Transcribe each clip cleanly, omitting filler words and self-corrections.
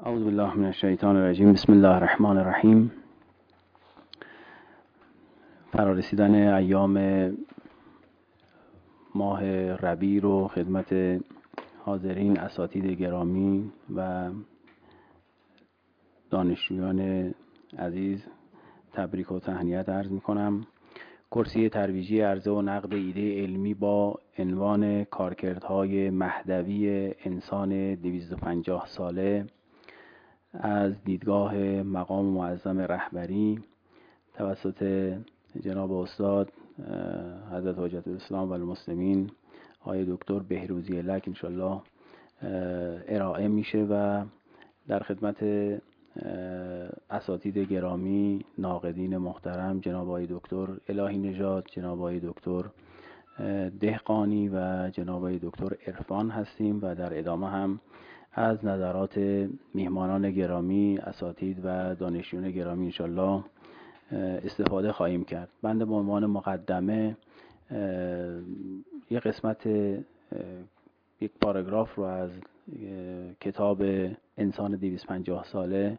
اعوذ بالله من الشیطان الرجیم. بسم الله الرحمن الرحیم. فرارسیدن ایام ماه ربیع رو خدمت حاضرین اساتید گرامی و دانشجویان عزیز تبریک و تهنیت عرض می کنم. کرسی ترویجی عرضه و نقد ایده علمی با عنوان کارکردهای مهدوی انسان 250 ساله از دیدگاه مقام معظم رهبری توسط جناب استاد حضرت حجت الاسلام و المسلمین آقای دکتر بهروزی لک انشالله ارائه میشه و در خدمت اساتید گرامی، ناقدین محترم جناب آقای دکتر الهی نژاد، جناب آقای دکتر دهقانی و جناب آقای دکتر عرفان هستیم و در ادامه هم از نظرات میهمانان گرامی، اساتید و دانشجویان گرامی انشالله استفاده خواهیم کرد. بنده به عنوان مقدمه یک پاراگراف رو از کتاب انسان 250 ساله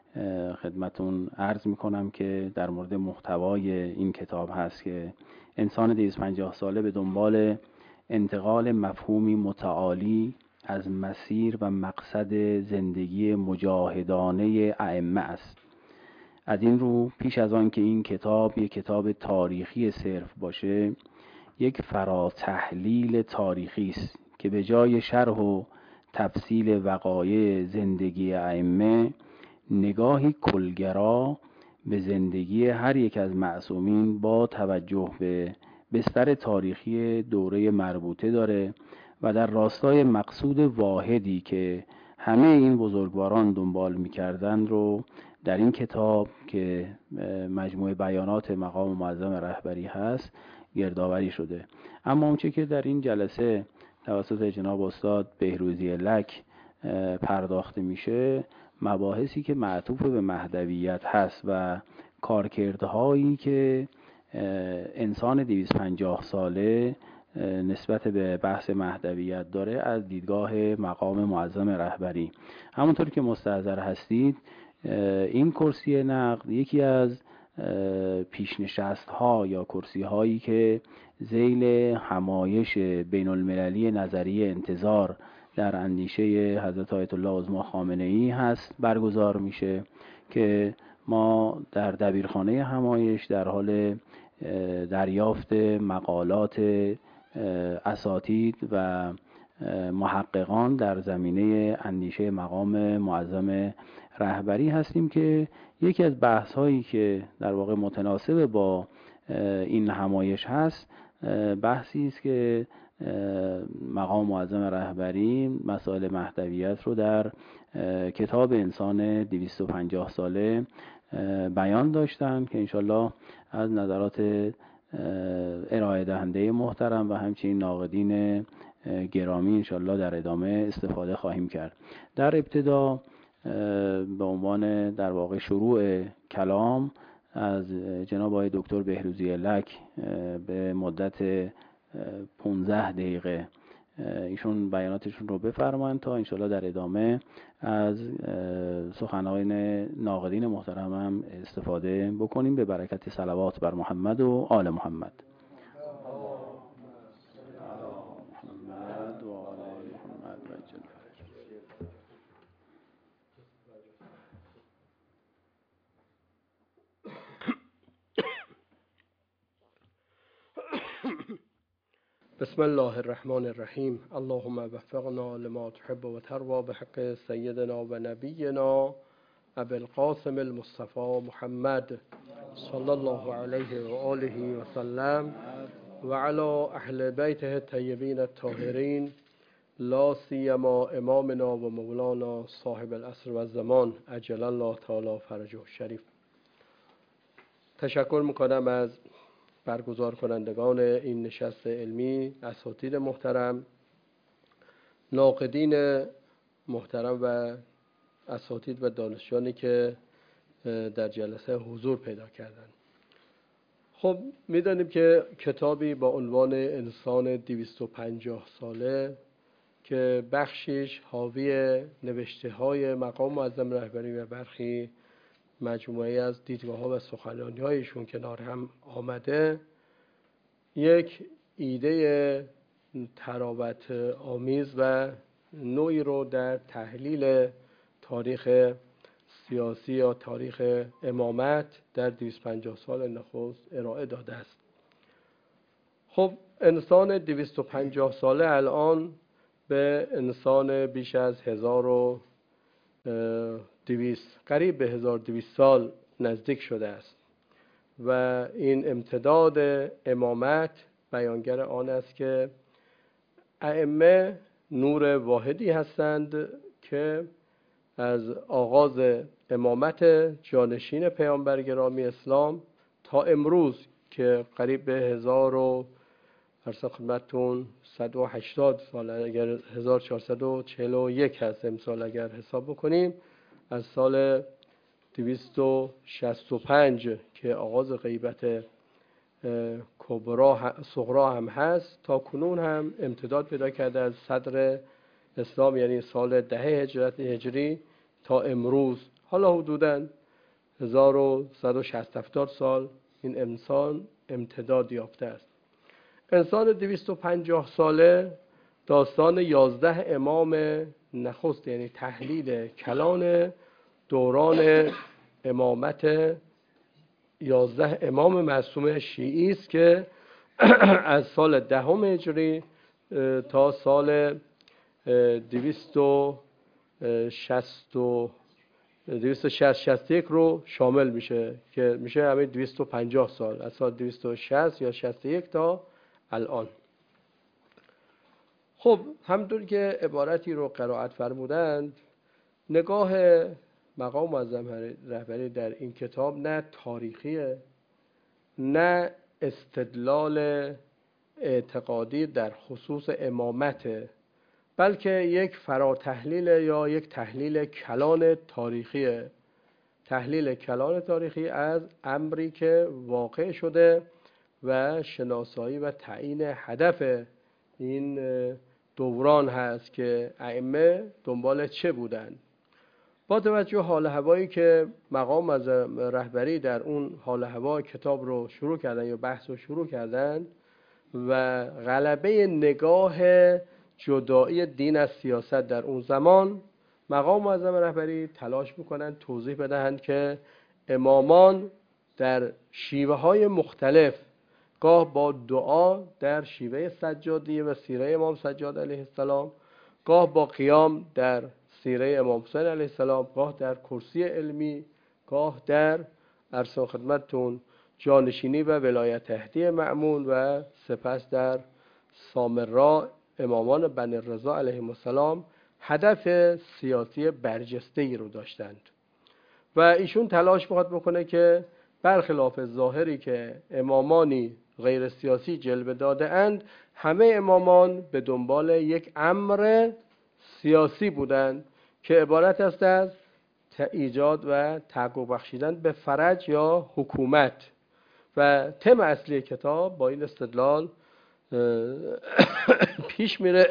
خدمتون عرض می کنم که در مورد محتوای این کتاب هست که انسان 250 ساله به دنبال انتقال مفهومی متعالی از مسیر و مقصد زندگی مجاهدانه ائمه است. از این رو پیش از آن که این کتاب یک کتاب تاریخی صرف باشه، یک فراتحلیل تاریخی است که به جای شرح و تفصیل وقایع زندگی ائمه، نگاهی کلگرا به زندگی هر یک از معصومین با توجه به بستر تاریخی دوره مربوطه داره و در راستای مقصود واحدی که همه این بزرگواران دنبال می‌کردن رو در این کتاب که مجموعه بیانات مقام معظم رهبری هست گردآوری شده. اما اونچه که در این جلسه توسط جناب استاد بهروزی لک پرداخته میشه، مباحثی که معطوف به مهدویت هست و کارکردهایی که انسان 250 ساله نسبت به بحث مهدویت داره از دیدگاه مقام معظم رهبری. همونطور که مستحضر هستید، این کرسی نقد یکی از پیشنشست ها یا کرسی هایی که ذیل همایش بین المللی نظریه انتظار در اندیشه حضرت آیت الله عظما خامنه ای هست برگزار میشه که ما در دبیرخانه همایش در حال دریافت مقالات اساتید و محققان در زمینه اندیشه مقام معظم رهبری هستیم که یکی از بحث هایی که در واقع متناسب با این همایش هست بحثی است که مقام معظم رهبری مسائل مهدویت رو در کتاب انسان 250 ساله بیان داشتن که انشالله از نظرات ارائه دهنده محترم و همچنین ناقدین گرامی انشالله در ادامه استفاده خواهیم کرد. در ابتدا به عنوان در واقع شروع کلام از جناب آقای دکتر بهروزی لک به مدت 15 دقیقه ایشون بیاناتشون رو بفرمایند تا انشالله در ادامه از سخنان ناقدین محترم هم استفاده بکنیم به برکت صلوات بر محمد و آل محمد. بسم الله الرحمن الرحیم. اللهم وفقنا لما تحب و ترضى بحق سیدنا و نبینا ابی القاسم المصطفى محمد صلی الله علیه و آله و سلم و علی اهل بیته الطیبین الطاهرین، لا سیما امامنا و مولانا صاحب العصر و الزمان عجل الله تعالی فرجه الشریف. تشکر میکنم از برگزار کنندگان این نشست علمی، اساتید محترم، ناقدین محترم و اساتید و دانشجویانی که در جلسه حضور پیدا کردند. خب میدانیم که کتابی با عنوان انسان 250 ساله که بخشیش حاوی نوشته های مقام معظم رهبری و برخی مجموعه از دیدگاه ها و سخنرانی هایشون کنار هم آمده، یک ایده تراوت آمیز و نوعی رو در تحلیل تاریخ سیاسی یا تاریخ امامت در 250 سال نخست ارائه داده است. خب انسان 250 ساله الان به انسان بیش از 1200 قریب به 1200 سال نزدیک شده است و این امتداد امامت بیانگر آن است که ائمه نور واحدی هستند که از آغاز امامت جانشین پیامبر گرامی اسلام تا امروز که قریب به 180 سال، اگر 1441 هست امسال اگر حساب بکنیم، از سال 265 که آغاز غیبت صغرا هم هست تا کنون هم امتداد پیدا کرده از صدر اسلام، یعنی سال 10 هجری تا امروز، حالا حدوداً 1160 سال این انسان امتداد یافته است. انسان 250 ساله داستان 11 امام نخست، یعنی تحلیل کلان دوران امامت 11 امام معصوم شیعی است که از سال 10 هجری تا سال 261 رو شامل میشه که میشه همه 250 سال، از سال 260 یا 61 تا الان. خب همونطور که عبارتی رو قرائت فرمودند، نگاه مقام معظم رهبری در این کتاب نه تاریخیه نه استدلال اعتقادی در خصوص امامته، بلکه یک فراتحلیل یا یک تحلیل کلان تاریخیه، تحلیل کلان تاریخی از امری که واقع شده و شناسایی و تعیین هدف این دوران هست که ائمه دنبال چه بودند. با توجه حال هوایی که مقام از رهبری در اون حال هوا کتاب رو شروع کردن یا بحث رو شروع کردن و غلبه نگاه جدایی دین از سیاست در اون زمان، مقام معظم رهبری تلاش میکنن توضیح بدهند که امامان در شیوه های مختلف، گاه با دعا در شیوه سجادیه و سیره امام سجاد علیه السلام، گاه با قیام در سیره امام حسین علیه السلام، گاه در کرسی علمی، گاه در عرض خدمتتون جانشینی و ولایت عهدی مأمون و سپس در سامرا امامان بنی رضا علیهم السلام هدف سیاسی برجسته‌ای رو داشتند و ایشون تلاش می‌خواد بکنه که برخلاف ظاهری که امامانی غیر سیاسی جلوه داده اند، همه امامان به دنبال یک امر سیاسی بودند که عبارت است از ایجاد و تحقق بخشیدن به فرج یا حکومت. و تم اصلی کتاب با این استدلال پیش میره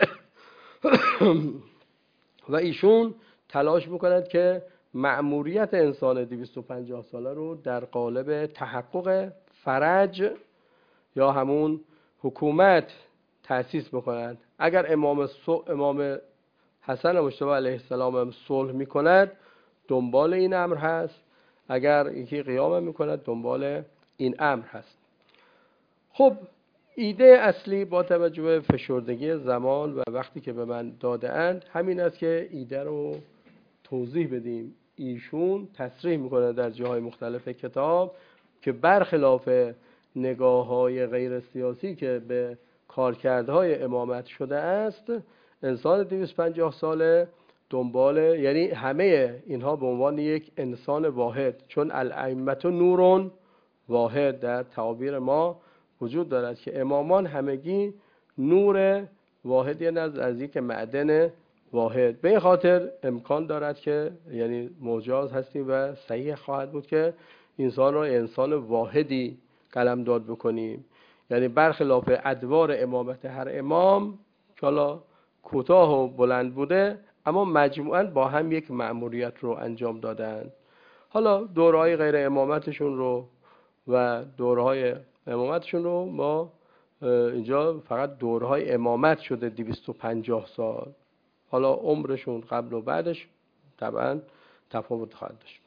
و ایشون تلاش میکنند که مأموریت انسان 250 ساله رو در قالب تحقق فرج یا همون حکومت تأسیس بکنند. اگر امام حسن مجتبی علیه السلام هم صلح میکند دنبال این امر هست، اگر یکی قیام میکند دنبال این امر هست. خب ایده اصلی با توجه به فشردگی زمان و وقتی که به من داده اند همین است که ایده رو توضیح بدیم. ایشون تصریح میکنه در جاهای مختلف کتاب که برخلاف نگاه‌های غیر سیاسی که به کارکردهای امامت شده است، انسان 250 ساله دنبال، یعنی همه اینها به عنوان یک انسان واحد، چون الائمة نور واحد در تعابیر ما وجود دارد که امامان همگی نور واحدی از یک معدن واحد. به این خاطر امکان دارد که یعنی مجاز هستیم و صحیح خواهد بود که انسان را انسان واحدی قلمداد بکنیم، یعنی برخلاف ادوار امامت هر امام که حالا کوتاه و بلند بوده، اما مجموعاً با هم یک مأموریت رو انجام دادن. حالا دوره‌های غیر امامتشون رو و دوره‌های امامتشون رو ما اینجا فقط دوره‌های امامت شده 250 سال. حالا عمرشون قبل و بعدش طبعا تفاوت خواهد داشت.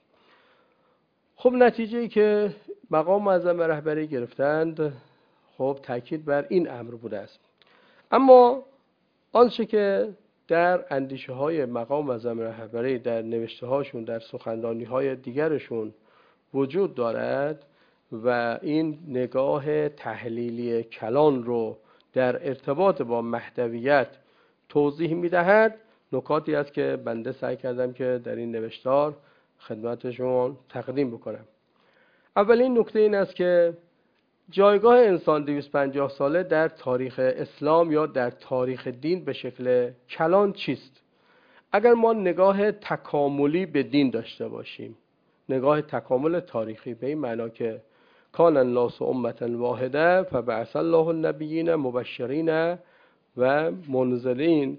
خب نتیجه‌ای که مقام معظم رهبری گرفتند، خب تاکید بر این امر بوده است. اما آنچه که در اندیشه های مقام معظم رهبری، در نوشته هاشون، در سخنرانی های دیگرشون وجود دارد و این نگاه تحلیلی کلان رو در ارتباط با محتویت توضیح می‌دهد، نکاتی است که بنده سعی کردم که در این نوشتار خدمتشون تقدیم بکنم. اولین نکته این است که جایگاه انسان 250 ساله در تاریخ اسلام یا در تاریخ دین به شکل کلان چیست؟ اگر ما نگاه تکاملی به دین داشته باشیم، نگاه تکامل تاریخی، به این معنا که کان الناس امة واحده فبعث الله النبیین مبشرین و منذرین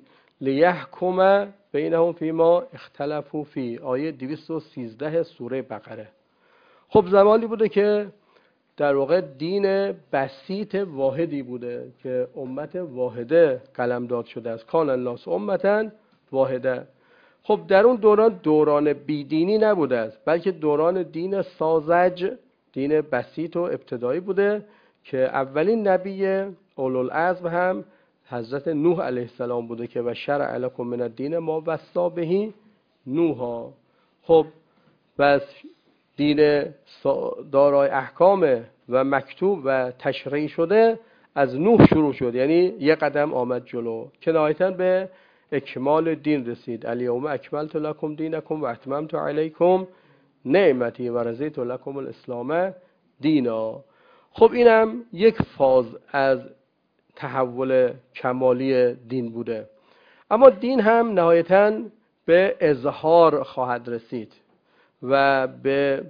لیحکم بینهم فیما اختلفوا فی، آیه 213 سوره بقره. خب زمانی بوده که در واقع دین بسیط واحدی بوده که امت واحده قلمداد شده است. کان الناس امة واحده. خب در اون دوران بیدینی نبوده است، بلکه دوران دین ساذج، دین بسیط و ابتدایی بوده که اولین نبی اولوالعزم هم حضرت نوح علیه السلام بوده که و شرع لکم من الدین ما وصی به نوح. خب بس دین دارای احکام و مکتوب و تشریع شده از نوح شروع شد، یعنی یک قدم آمد جلو که نهایتاً به اکمال دین رسید. الیوم اکملت لکم دینکم و اتممت علیکم نعمتی و رضیت لکم الاسلام دینا. خب اینم یک فاز از تحول کمالی دین بوده. اما دین هم نهایتاً به اظهار خواهد رسید و به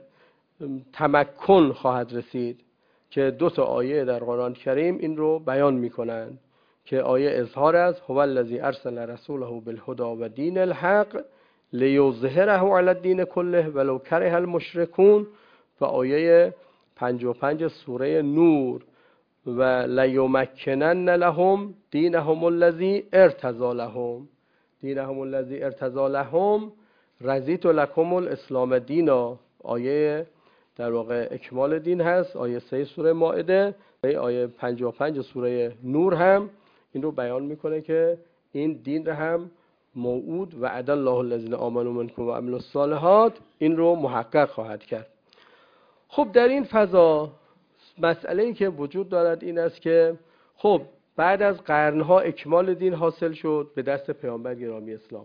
تمکن خواهد رسید که دو تا آیه در قرآن کریم این رو بیان می‌کنند که آیه اظهار است، هو الذی ارسل رسوله بالهدی و دین الحق لیظهره علی الدین کله ولو کره المشرکون، و آیه 55 سوره نور و لیمکنن لهم دینهم الذی ارتضی لهم، دینهم الذی ارتضی لهم رضیت لکم الاسلام دینا، آیه در واقع اکمال دین هست، آیه 3 سوره مائده. آیه 55 سوره نور هم این رو بیان میکنه که این دین رو هم موعود و وعد الله الذین آمنوا منکم و عملوا الصالحات این رو محقق خواهد کرد. خب در این فضا مسئله‌ای که وجود دارد این است که خب بعد از قرنها اکمال دین حاصل شد به دست پیامبر گرامی اسلام.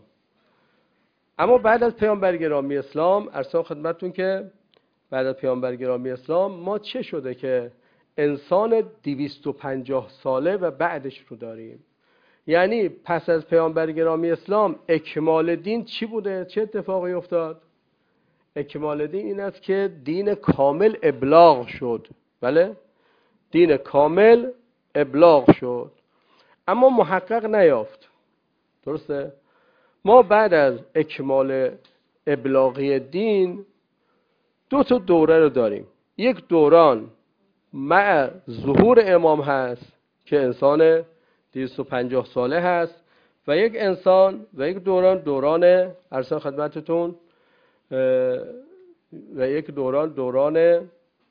اما بعد از پیامبر گرامی اسلام ارسال خدمتتون که بعد از پیامبر گرامی اسلام ما چه شده که انسان 250 ساله و بعدش رو داریم؟ یعنی پس از پیامبر گرامی اسلام اکمال دین چی بوده؟ چه اتفاقی افتاد؟ اکمال دین این است که دین کامل ابلاغ شد. بله؟ دین کامل ابلاغ شد اما محقق نیافت. درسته؟ ما بعد از اکمال ابلاغی دین دو تا دوره رو داریم. یک دوران مع ظهور امام هست که انسان 250 ساله هست و یک انسان و یک دوران ارسال خدمتتون و یک دوران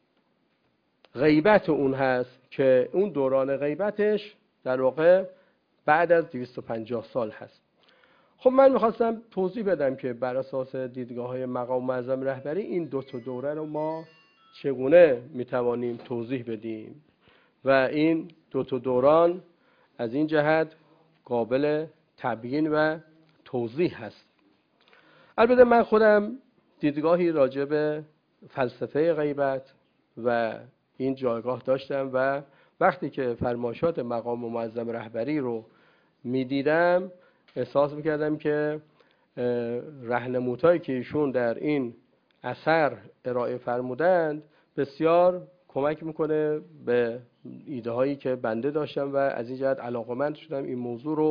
غیبت اون هست که اون دوران غیبتش در واقع بعد از 250 سال هست. خب من میخواستم توضیح بدم که بر اساس دیدگاه‌های مقام معظم رهبری این دو تا دوره رو ما چگونه میتوانیم توضیح بدیم و این دو تا دوران از این جهت قابل تبیین و توضیح هست. البته من خودم دیدگاهی راجع به فلسفه غیبت و این جایگاه داشتم و وقتی که فرمایشات مقام معظم رهبری رو میدیدم احساس میکردم که راهنمودهایی که ایشون در این اثر ارائه فرمودند بسیار کمک میکنه به ایده هایی که بنده داشتم و از این جهت علاقمند شدم این موضوع رو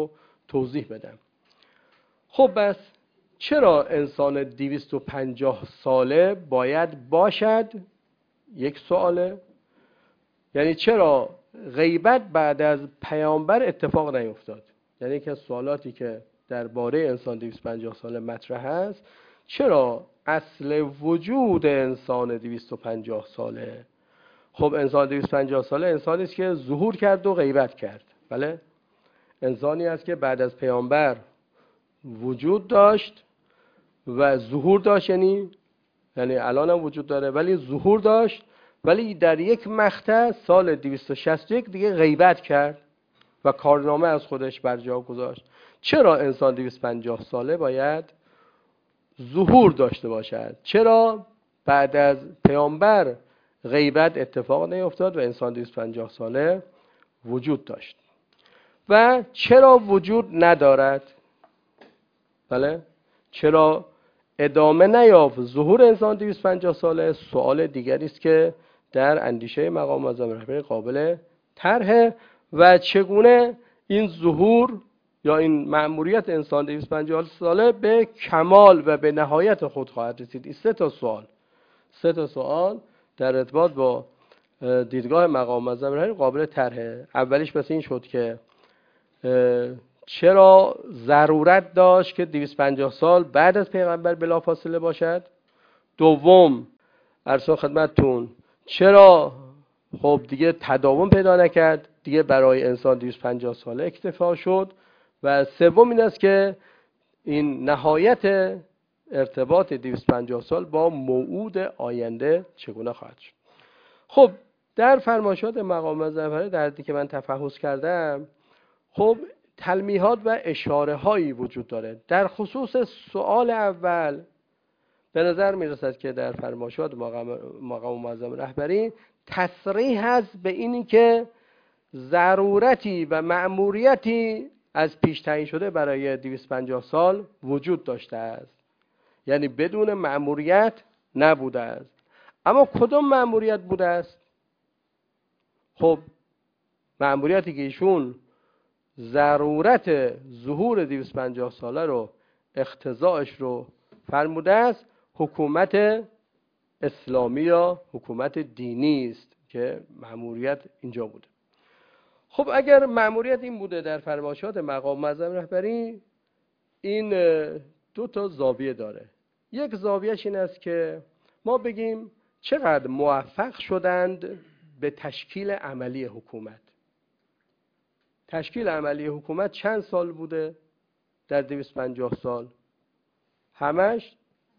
توضیح بدم. خب بس چرا انسان 250 ساله باید باشد؟ یک سواله. یعنی چرا غیبت بعد از پیامبر اتفاق نیفتاد؟ یعنی یکی از سوالاتی که درباره انسان 250 ساله مطرح است، چرا اصل وجود انسان 250 ساله؟ خب انسان 250 ساله انسانی است که ظهور کرد و غیبت کرد. بله، انسانی است که بعد از پیامبر وجود داشت و ظهور داشت، یعنی الان هم وجود داره ولی ظهور داشت، ولی در یک مقطع سال 261 دیگه غیبت کرد و کارنامه از خودش بر جا گذاشت. چرا انسان 250 ساله باید ظهور داشته باشد؟ چرا بعد از پیامبر غیبت اتفاق نیفتاد و انسان 250 ساله وجود داشت؟ و چرا وجود ندارد؟ بله، چرا ادامه نیافت ظهور انسان 250 ساله؟ سوال دیگری است که در اندیشه مقام معظم رهبری قابل طرحه و چگونه این ظهور یا این مأموریت انسان 250 ساله به کمال و به نهایت خود خواهد رسید. این سه تا سوال در ارتباط با دیدگاه مقام معظم رهبری قابل طرحه. اولیش پس این شد که چرا ضرورت داشت که 250 سال بعد از پیغمبر بلافاصله باشد؟ دوم، عرض خدمتتون چرا خب دیگه تداوم پیدا نکرد، دیگه برای انسان 250 ساله اکتفا شد؟ و سوم این است که این نهایت ارتباط 250 سال با موعود آینده چگونه خواهد شد؟ خب در فرمایشات مقام معظم رهبری در حدی که من تفحص کردم، خب تلمیحات و اشاره هایی وجود داره. در خصوص سوال اول به نظر می رسد که در فرمایشات مقام معظم رهبری تصریح هست به اینی که ضرورتی و مأموریتی از پیش تعیین شده برای 250 سال وجود داشته است، یعنی بدون مأموریت نبوده است. اما کدام مأموریت بوده است؟ خب مأموریتی که ایشون ضرورت ظهور 250 ساله رو اقتضاعش رو فرموده است، حکومت اسلامی یا حکومت دینی است که مأموریت اینجا بوده. خب اگر مأموریت این بوده در فرمایشات مقام معظم رهبری، این دو تا زاویه داره. یک زاویهش این است که ما بگیم چقدر موفق شدند به تشکیل عملی حکومت. تشکیل عملی حکومت چند سال بوده در 250 سال؟ همش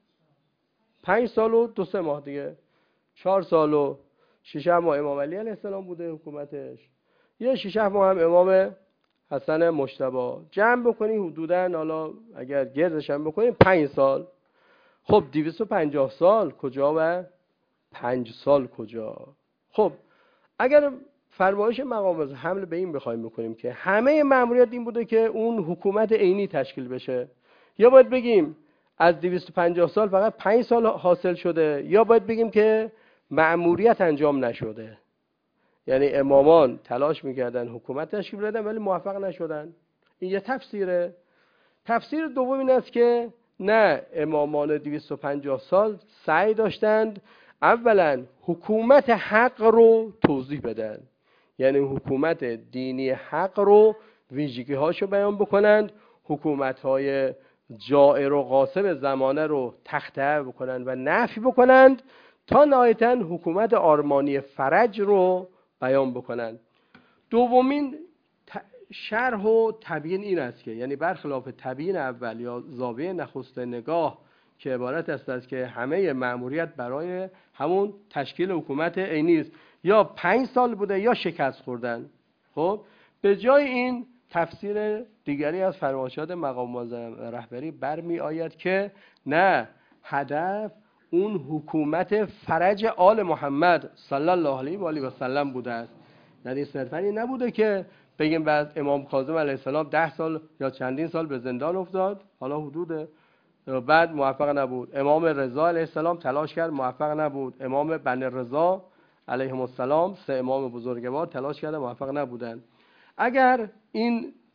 5 سال و 2-3 ماه دیگه. 4 سال و 6 ماه امام علی علیه السلام بوده حکومتش، یه 6 ماه هم امام حسن مجتبی. جمع بکنی حدوداً، حالا اگر گردش هم بکنیم 5 سال. خب 250 سال کجا و 5 سال کجا؟ خب اگر فرمایش مقام معظم حمل به این بخوایم بکنیم که همه مأموریت این بوده که اون حکومت عینی تشکیل بشه، یا باید بگیم از 250 سال فقط 5 سال حاصل شده، یا باید بگیم که مأموریت انجام نشده، یعنی امامان تلاش میکردن حکومت تشکیل بدن ولی موفق نشدن. این یه تفسیره. تفسیر دوم این است که نه، امامان 250 سال سعی داشتند اولا حکومت حق رو توضیح بدن، یعنی حکومت دینی حق رو ویژگی هاشو بیان بکنند، حکومت های جائر و غاصب زمانه رو تخته بکنند و نفی بکنند، تا نهایتاً حکومت آرمانی فرج رو بیان بکنند. دومین شرح و تبیین این است که یعنی برخلاف تبیین اول یا زاویه نخست نگاه که عبارت است از که همه مأموریت برای همون تشکیل حکومت عینی است، یا 5 سال بوده یا شکست خوردن. خب به جای این تفسیر دیگری از فرمایشات مقام معظم رهبری برمی آید که نه، هدف اون حکومت فرج آل محمد صلی الله علیه و آله و سلم بوده است. یعنی صرفاً این نبوده که بگیم بعد امام کاظم علیه السلام 10 سال یا چندین سال به زندان افتاد، حالا حدود بعد موفق نبود. امام رضا علیه السلام تلاش کرد موفق نبود. امام بنی رضا علیهم السلام 3 امام بزرگوار تلاش کردن موفق نبودند. اگر این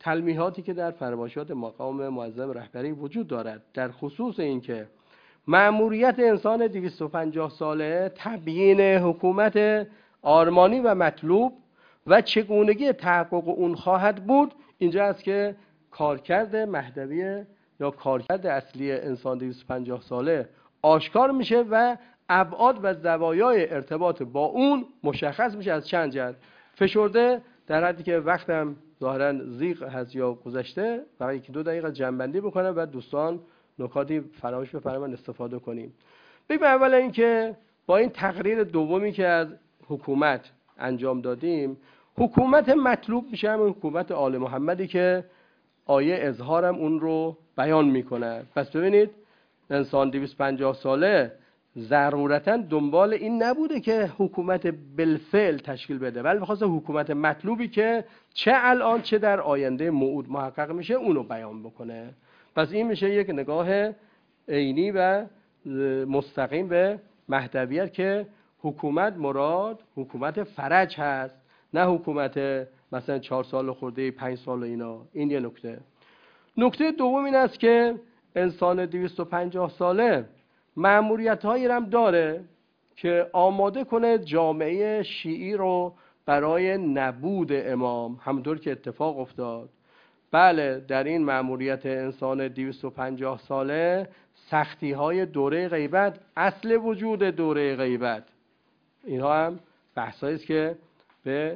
تلمیحاتی که در فرمایشات مقام معظم رهبری وجود دارد در خصوص اینکه مأموریت انسان 250 ساله تبیین حکومت آرمانی و مطلوب و چگونگی تحقق اون خواهد بود، اینجا است که کارکرد مهدوی یا کارکرد اصلی انسان 250 ساله آشکار میشه و ابعاد و زوایای ارتباط با اون مشخص میشه از چند جهت. فشرده در حدی که وقتم ظاهرا زیغ هست یا گذشته، فقط 1-2 دقیقه جنبندی بکنم و دوستان نکاتی فراموش بفرمایید استفاده کنیم. ببین اولا اینکه با این تقریر دومی که از حکومت انجام دادیم، حکومت مطلوب میشه همون حکومت آل محمدی که آیه اظهارم اون رو بیان میکنه. پس ببینید انسان 250 ساله ضرورتاً دنبال این نبوده که حکومت بالفعل تشکیل بده، ولی می‌خواسته حکومت مطلوبی که چه الان چه در آینده موعود محقق میشه اونو بیان بکنه. پس این میشه یک نگاه عینی و مستقیم به مهدویت که حکومت مراد حکومت فرج هست، نه حکومت مثلا 4 سال خورده 5 سال اینا. این یه نکته. نکته دوم این است که انسان 250 ساله مأموریت‌هایی هم داره که آماده کنه جامعه شیعی رو برای نبود امام، همونطور که اتفاق افتاد. بله، در این مأموریت انسان 250 ساله سختی‌های دوره غیبت، اصل وجود دوره غیبت، اینها هم بحثایی است که به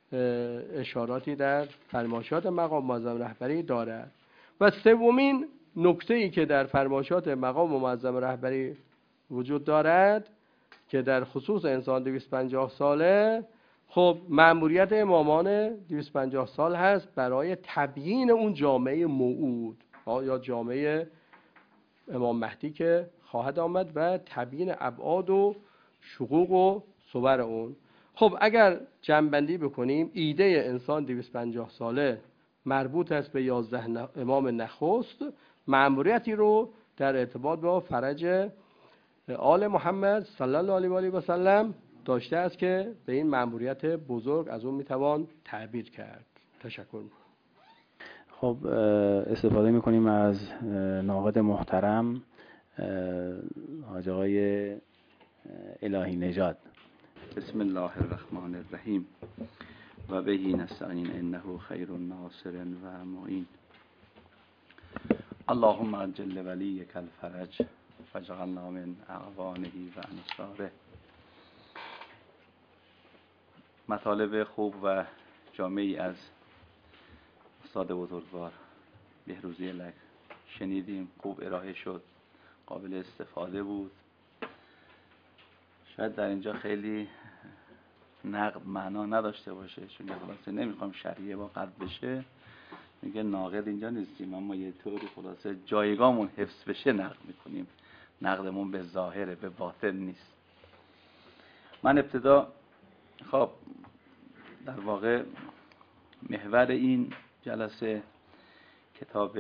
اشاراتی در فرمایشات مقام معظم رهبری دارد. و سومین نکته‌ای که در فرمایشات مقام معظم رهبری وجود دارد که در خصوص انسان 250 ساله، خب مأموریت امامان 250 سال هست برای تبیین اون جامعه موعود یا جامعه امام مهدی که خواهد آمد و تبیین ابعاد و شقوق و صور اون. خب اگر جمع‌بندی بکنیم، ایده انسان 250 ساله مربوط است به 11 امام نخست، مأموریتی رو در ارتباط با فرج آل محمد صلی الله علیه و سلم داشته است که به این مأموریت بزرگ از اون میتوان تعبیر کرد. تشکر میکنم. خب استفاده میکنیم از ناقد محترم حاج آقای الهی نژاد. بسم الله الرحمن الرحیم و بهی نستعین انه خیر ناصر و معین. اللهم عجل ولیک الفرج واجعلنا من اعوانه و انصاره. مطالب خوب و جامعی از استاد بزرگوار بهروزی لک شنیدیم، خوب ارائه شد، قابل استفاده بود. شاید در اینجا خیلی نقد معنا نداشته باشه، چون خلاصه نمیخوام شریعه با قد بشه، میگه ناقد اینجا نیستیم، اما یه طوری خلاصه جایگاهمون حفظ بشه نقد میکنیم. نقدمون به ظاهره، به باطن نیست. من ابتدا خب در واقع محور این جلسه کتاب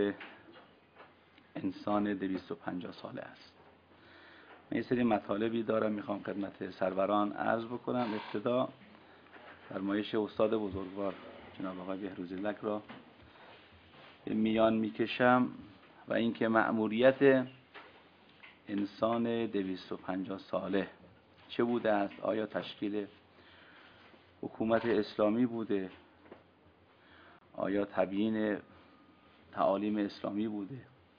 انسان 250 ساله است. من یه سری مطالبی دارم میخوام خدمت سروران عرض بکنم. ابتدا فرمایش استاد بزرگوار جناب آقای بهروزی لک را به میان میکشم و اینکه مأموریت انسان 250 ساله چه بوده است. آیا تشکیل حکومت اسلامی بوده؟ آیا تبیین تعالیم اسلامی بوده؟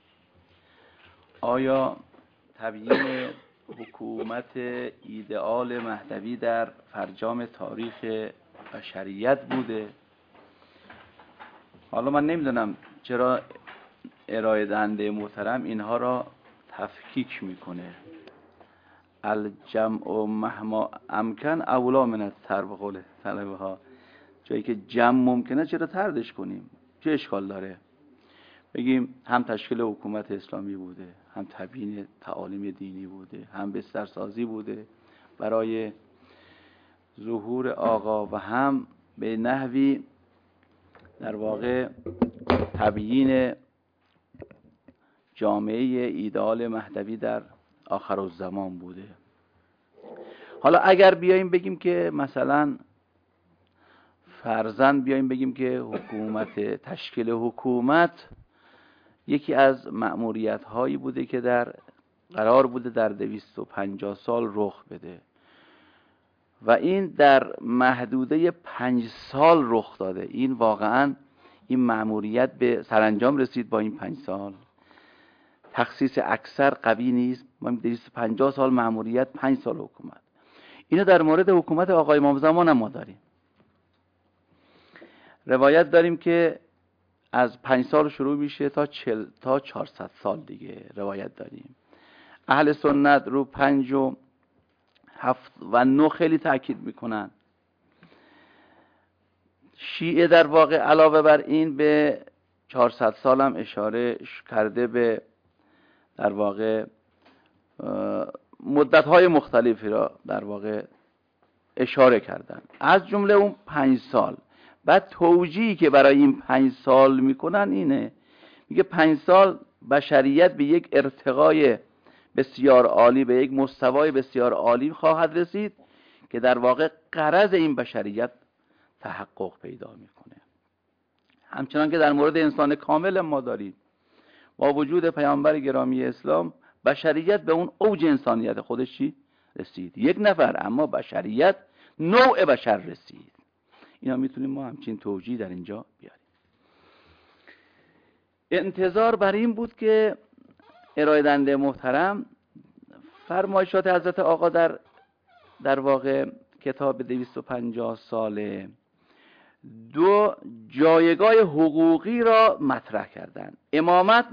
آیا تبیین حکومت ایدئال مهدوی در فرجام تاریخ بشریت بوده؟ حالا من نمیدونم چرا ارائه دهنده محترم اینها را تفکیک میکنه. الجمع مهما امکن اولا من التر، به قول طلبه ها. جایی که جمع ممکنه چرا تردش کنیم؟ چه اشکال داره؟ بگیم هم تشکیل حکومت اسلامی بوده، هم تبیین تعالیم دینی بوده، هم بسترسازی بوده برای ظهور آقا و هم به نحوی در واقع تبیین جامعه ایدئال مهدوی در آخرالزمان بوده. حالا اگر بیاییم بگیم که مثلا فرضاً بیایم بگیم که تشکیل حکومت یکی از مأموریت هایی بوده که قرار بوده در 250 سال رخ بده و این در محدوده 5 سال رخ داده. این واقعاً این مأموریت به سرانجام رسید با این 5 سال. تخصیص اکثر قوی نیست. ما 250 سال مأموریت، 5 سال حکومت. اینو در مورد حکومت آقای امام زمان هم ما داریم. روایت داریم که از 5 سال شروع میشه تا 400 سال دیگه روایت داریم. اهل سنت رو 5 و 7 و 9 خیلی تأکید میکنن. شیعه در واقع علاوه بر این به 400 سال هم اشاره کرده، به در واقع مدت‌های مختلفی را در واقع اشاره کردن، از جمله اون 5 سال. بعد توجیهی که برای این 5 سال میکنن اینه، میگه 5 سال بشریت به یک ارتقای بسیار عالی، به یک مستوای بسیار عالی خواهد رسید که در واقع غرض این بشریت تحقق پیدا میکنه. همچنان که در مورد انسان کامل ما داریم، با وجود پیامبر گرامی اسلام بشریت به اون اوج انسانیت خودش چی رسید. یک نفر، اما بشریت، نوع بشر رسید. اینا میتونیم ما همچین توجیه در اینجا بیاریم. انتظار بر این بود که ارائه دنده محترم فرمایشات حضرت آقا در واقع کتاب 250 ساله 2 جایگاه حقوقی را مطرح کردند: امامت،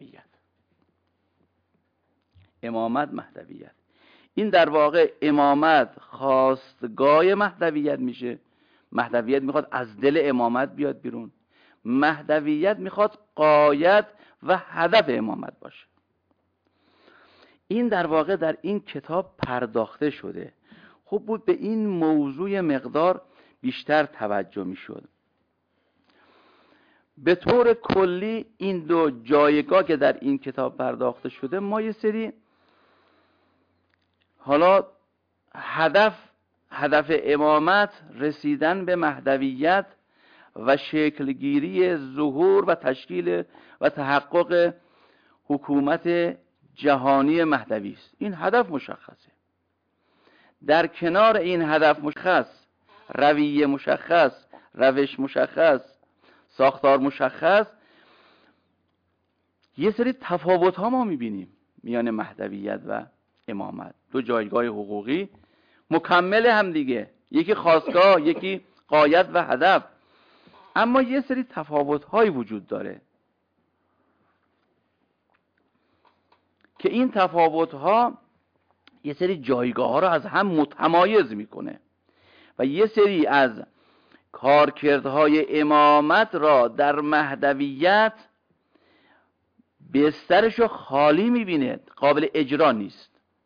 مهدویت. این در واقع امامت خواستگاه مهدویت میشه. مهدویت میخواد از دل امامت بیاد بیرون. مهدویت میخواد غایت و هدف امامت باشه. این در واقع در این کتاب پرداخته شده. خوب بود به این موضوع مقدار بیشتر توجه میشد. به طور کلی این 2 جایگاه که در این کتاب پرداخته شده، ما یه سری حالا هدف امامت رسیدن به مهدویت و شکلگیری ظهور و تشکیل و تحقق حکومت جهانی مهدوی است. این هدف مشخصه. در کنار این هدف مشخص، رویه مشخص، روش مشخص، ساختار مشخص، یه سری تفاوت ها ما میبینیم میان مهدویت و امامت. 2 جایگاه حقوقی مکمل هم دیگه، یکی خاستگاه، یکی غایت و هدف، اما یه سری تفاوت های وجود داره که این تفاوت ها یه سری جایگاه ها رو از هم متمایز میکنه و یه سری از کارکردهای امامت را در مهدویت بسترش رو خالی میبینه، قابل اجرا نیست.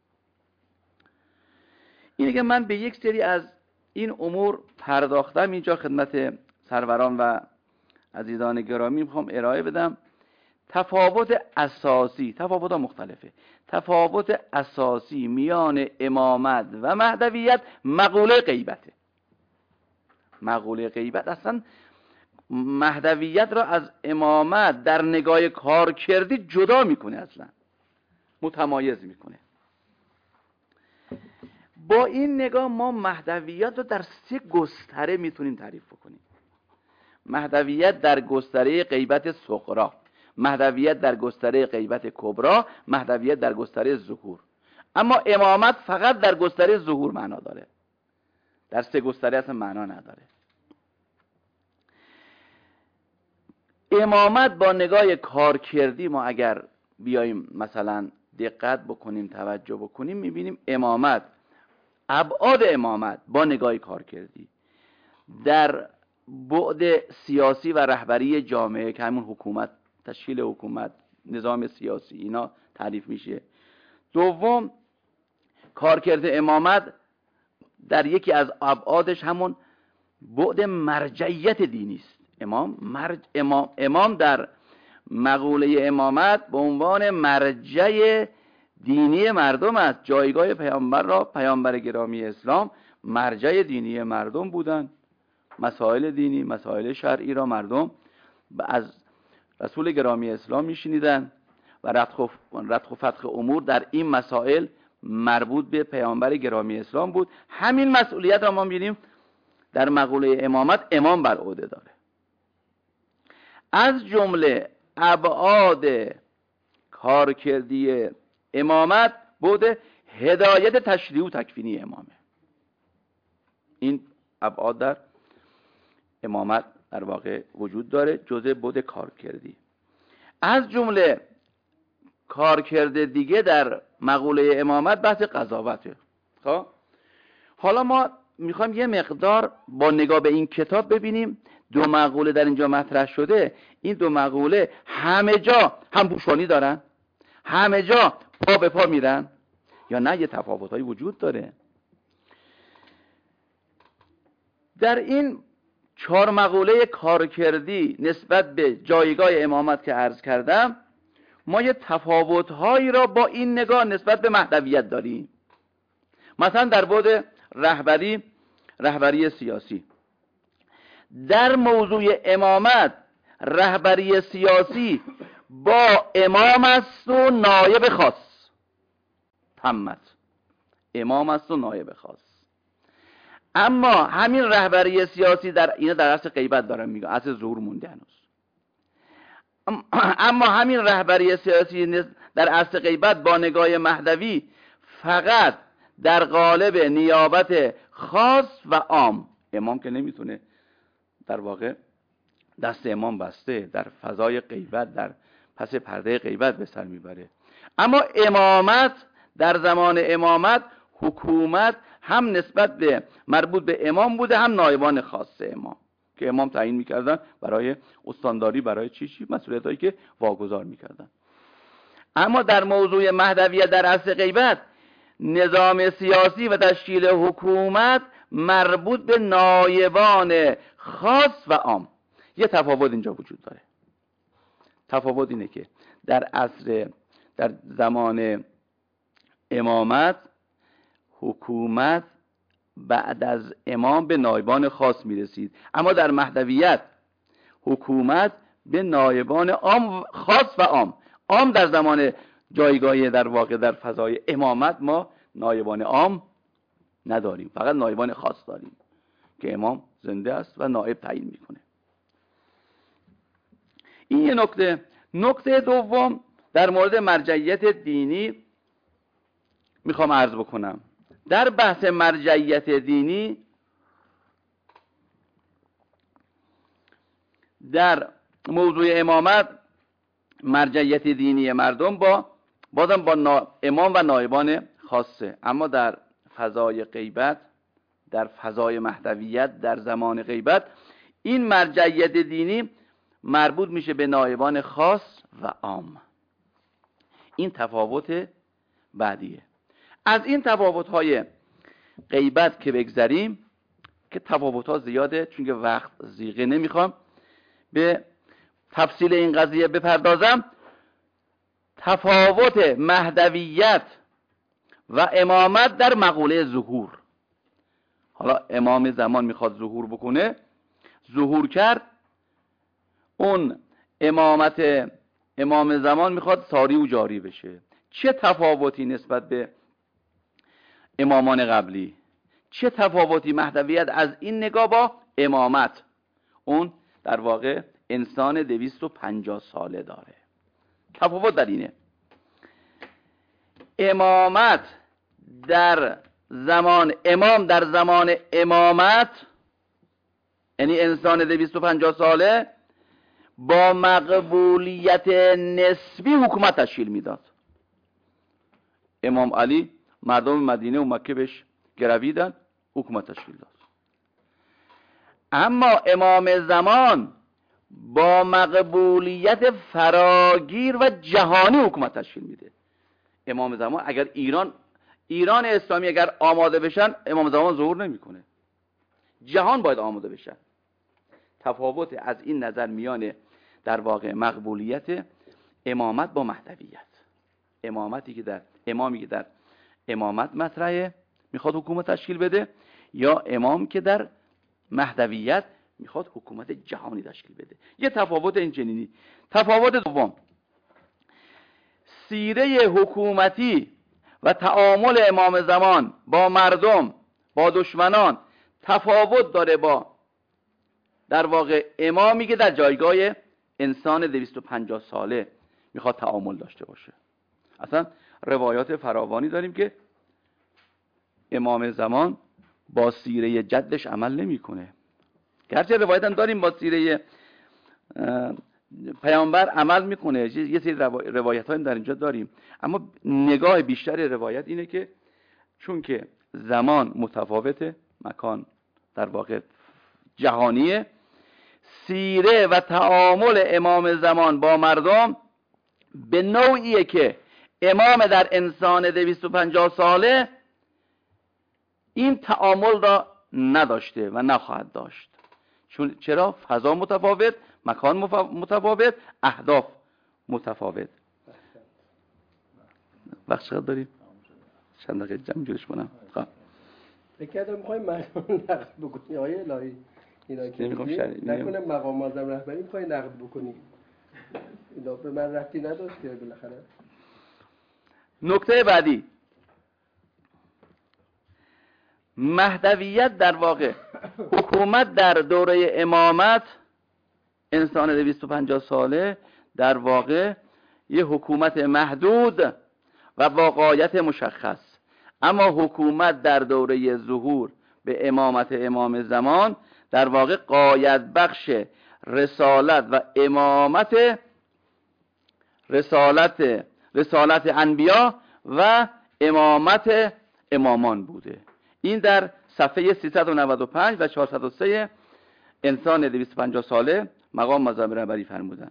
اینه که من به یک سری از این امور پرداختم اینجا خدمت سروران و عزیزان گرامی میخوام ارائه بدم. تفاوت ها مختلفه. تفاوت اساسی میان امامت و مهدویت مقوله غیبته. مقوله غیبت اصلا مهدویت را از امامت در نگاه کارکردی جدا میکنه، اصلا متمایز میکنه. با این نگاه ما مهدویت رو در 3 گستره میتونیم تعریف بکنیم. مهدویت در گستره غیبت صغرا، مهدویت در گستره غیبت کبرا، مهدویت در گستره ظهور. اما امامت فقط در گستره ظهور معنا داره، در 3 گستره اصلا معنا نداره. امامت با نگاه کارکردی ما اگر بیاییم مثلا دقت بکنیم، توجه بکنیم، میبینیم امامت، ابعاد امامت با نگاه کارکردی در بعد سیاسی و رهبری جامعه که همون حکومت، تشکیل حکومت، نظام سیاسی، اینا تعریف میشه. دوم، کارکرد امامت در یکی از ابعادش همون بعد مرجعیت دینی است. امام در مقوله امامت به عنوان مرجع دینی مردم است. جایگاه پیامبر را، پیامبر گرامی اسلام، مرجع دینی مردم بودند. مسائل دینی، مسائل شرعی را مردم از رسول گرامی اسلام میشنیدن و رتق و فتق امور در این مسائل مربوط به پیامبر گرامی اسلام بود. همین مسئولیت را ما می‌بینیم در مقوله امامت امام بر عهده داره. از جمله ابعاد کارکردی امامت بود هدایت تشریعی و تکوینی امامه. این ابعاد در امامت در واقع وجود داره، جزء بود کارکردی. از جمله کارکرد دیگه در مقوله امامت بحث قضاوته. خب حالا ما میخوایم یه مقدار با نگاه به این کتاب ببینیم دو مقوله در اینجا مطرح شده. این دو مقوله همه جا هم پوشانی دارن، همه جا پا به پا میرن، یا نه یه تفاوت‌هایی وجود داره. در این 4 مقوله کارکردی نسبت به جایگاه امامت که عرض کردم، ما یه تفاوت‌هایی را با این نگاه نسبت به مهدویت داریم. مثلا در بعد رهبری سیاسی، در موضوع امامت رهبری سیاسی با امام است و نایب خاص. تمت امام است و نایب خاص. اما همین رهبری سیاسی در اصل غیبت دارم میگم، اصل ظهور مونده هنوز. اما همین رهبری سیاسی در اصل غیبت با نگاه مهدوی فقط در قالب نیابت خاص و عام. امام که نمیتونه در واقع دست امام بسته در فضای غیبت، در پس پرده غیبت به سر میبره. اما امامت در زمان امامت حکومت هم نسبت به مربوط به امام بوده، هم نایبان خاص امام که امام تعیین میکردن برای استانداری، برای چی مسئولیتایی که واگذار میکردن. اما در موضوع مهدویت در اصل غیبت نظام سیاسی و تشکیل حکومت مربوط به نایبان خاص و عام. یه تفاوت اینجا وجود داره. تفاوت اینه که در زمان امامت حکومت بعد از امام به نایبان خاص میرسید، اما در مهدویت حکومت به نایبان عام، خاص و عام. عام در زمان جایگاهی در واقع در فضای امامت ما نایبان عام نداریم، فقط نایبان خاص داریم که امام زنده است و نایب تعیین میکنه. این یه نکته. نکته دوم در مورد مرجعیت دینی میخوام عرض بکنم. در بحث مرجعیت دینی در موضوع امامت مرجعیت دینی مردم بازم با امام و نایبان خاصه، اما در فضای غیبت، در فضای مهدویت، در زمان غیبت این مرجعیت دینی مربوط میشه به نایبان خاص و عام. این تفاوت بعدیه. از این تفاوت‌های غیبت که بگذریم، که تفاوت‌ها زیاده چون که وقت زیغه، نمیخوام به تفصیل این قضیه بپردازم. تفاوت مهدویت و امامت در مقوله ظهور. حالا امام زمان میخواد ظهور بکنه، ظهور کرد. اون امام زمان میخواد ساری و جاری بشه. چه تفاوتی نسبت به امامان قبلی؟ چه تفاوتی مهدویت از این نگاه با امامت، اون در واقع انسان 250 ساله داره؟ تفاوت در اینه. امام در زمان امامت، یعنی انسان 250 ساله، با مقبولیت نسبی حکومت تشکیل میداد. امام علی مردم مدینه و مکه بهش گرویدن، حکومت تشکیل داد. اما امام زمان با مقبولیت فراگیر و جهانی حکومت تشکیل میده. امام زمان اگر ایران اسلامی اگر آماده بشن، امام زمان ظهور نمیکنه. جهان باید آماده بشن. تفاوت از این نظر میان در واقع مقبولیت امامت با مهدویت. امامی که در امامت مطرحه، میخواد حکومت تشکیل بده، یا امام که در مهدویت میخواد حکومت جهانی تشکیل بده. یه تفاوت اینچنینی. تفاوت دوم، سیره حکومتی و تعامل امام زمان با مردم، با دشمنان تفاوت داره با در واقع امامی که در جایگاه انسان 250 ساله میخواد تعامل داشته باشه. اصلا روایات فراوانی داریم که امام زمان با سیره جدش عمل نمیکنه. گرچه روایت هم داریم با سیره پیامبر عمل میکنه، یه سری روایت هم در اینجا داریم، اما نگاه بیشتر روایت اینه که چون که زمان متفاوته، مکان در واقع جهانیه، سیره و تعامل امام زمان با مردم به نوعیه که امام در انسان 250 ساله این تعامل را نداشته و نخواهد داشت. چرا؟ فضا متفاوت، مکان متفاوت، اهداف متفاوت. وقت چقدر داریم؟ چند دقیقه جمع جورش کنم. بکردم میخوایی مردم نقد بکنی آیه الهی اینا که نکنه مقام معظم رهبری میخوایی نقد بکنی، اینا به من ربطی نداشت که بالاخره. نکته بعدی، مهدویت در واقع حکومت در دوره امامت انسان 250 ساله در واقع یه حکومت محدود و با غایت مشخص، اما حکومت در دوره ظهور به امامت امام زمان در واقع غایت بخش رسالت و امامت رسالت انبیا و امامت امامان بوده. این در صفحه 395 و 403 انسان 250 ساله مقام معظم رهبری فرمودن.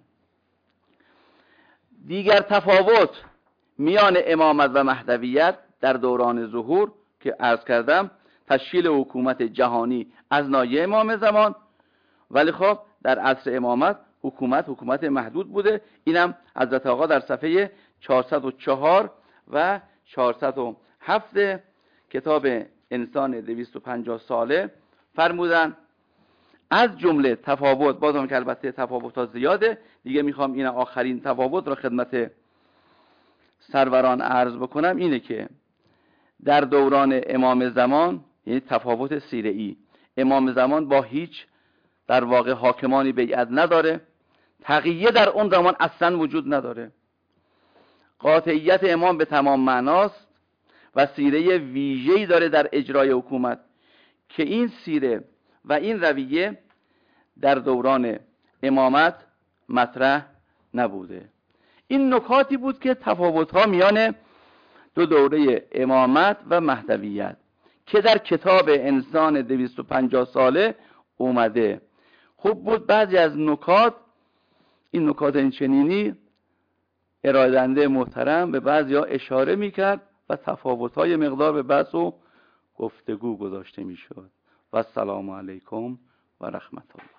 دیگر تفاوت میان امامت و مهدویت در دوران ظهور که عرض کردم تشکیل حکومت جهانی از ناحیه امام زمان، ولی خب در عصر امامت حکومت محدود بوده. اینم حضرت آقا در صفحه 404 و 407 کتاب انسان 250 ساله فرمودن. از جمله تفاوت، بازم که البته تفاوت‌ها زیاده دیگه، میخوام این آخرین تفاوت را خدمت سروران عرض بکنم، اینه که در دوران امام زمان، یعنی تفاوت سیره‌ای، امام زمان با هیچ در واقع حاکمانی بیعت نداره، تقیه در اون زمان اصلا وجود نداره، قاطعیت امام به تمام معناست و سیره ویژه‌ای داره در اجرای حکومت که این سیره و این رویه در دوران امامت مطرح نبوده. این نکاتی بود که تفاوت‌ها میان دو دوره امامت و مهدویت که در کتاب انسان 250 ساله اومده. خوب بود بعضی از نکات، این نکات اینچنینی ارائه‌دهنده محترم به بعضی‌ها اشاره میکرد و تفاوت‌های مقدار به بحث و گفتگو گذاشته میشد. و السلام علیکم و رحمت الله.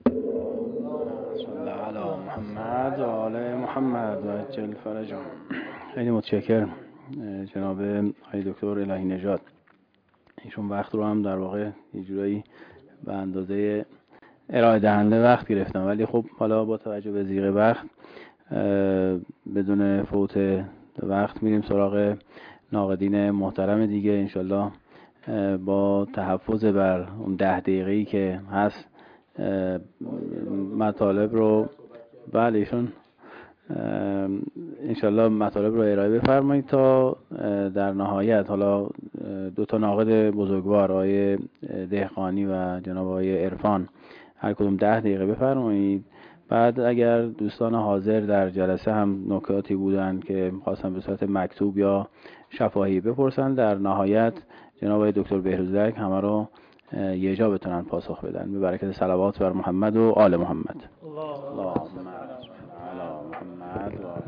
صلی علی محمد و آل محمد و عجل فرجهم. خیلی متشکرم جناب آقای دکتر الهی نژاد. ایشون وقت رو هم در واقع یه جورایی به اندازه ارائه دهنده وقت گرفتم، ولی خب حالا با توجه به ضیق وقت بدون فوت وقت میریم سراغ ناقدین محترم دیگه. انشالله با تحفظ بر اون 10 دقیقه‌ای که هست مطالب رو بله ایشون انشالله مطالب رو ارائه بفرمایید تا در نهایت حالا 2 تا ناقد بزرگوار آقای دهقانی و جناب آقای عرفان هر کدوم 10 دقیقه بفرمایید. بعد اگر دوستان حاضر در جلسه هم نکاتی بودن که خواستن به صورت مکتوب یا شفاهی بپرسن، در نهایت جناب آقای دکتر بهروزلک همه رو یه جا بتونن پاسخ بدن. به برکت صلوات بر محمد و آل محمد. اللهم علی محمد و آل.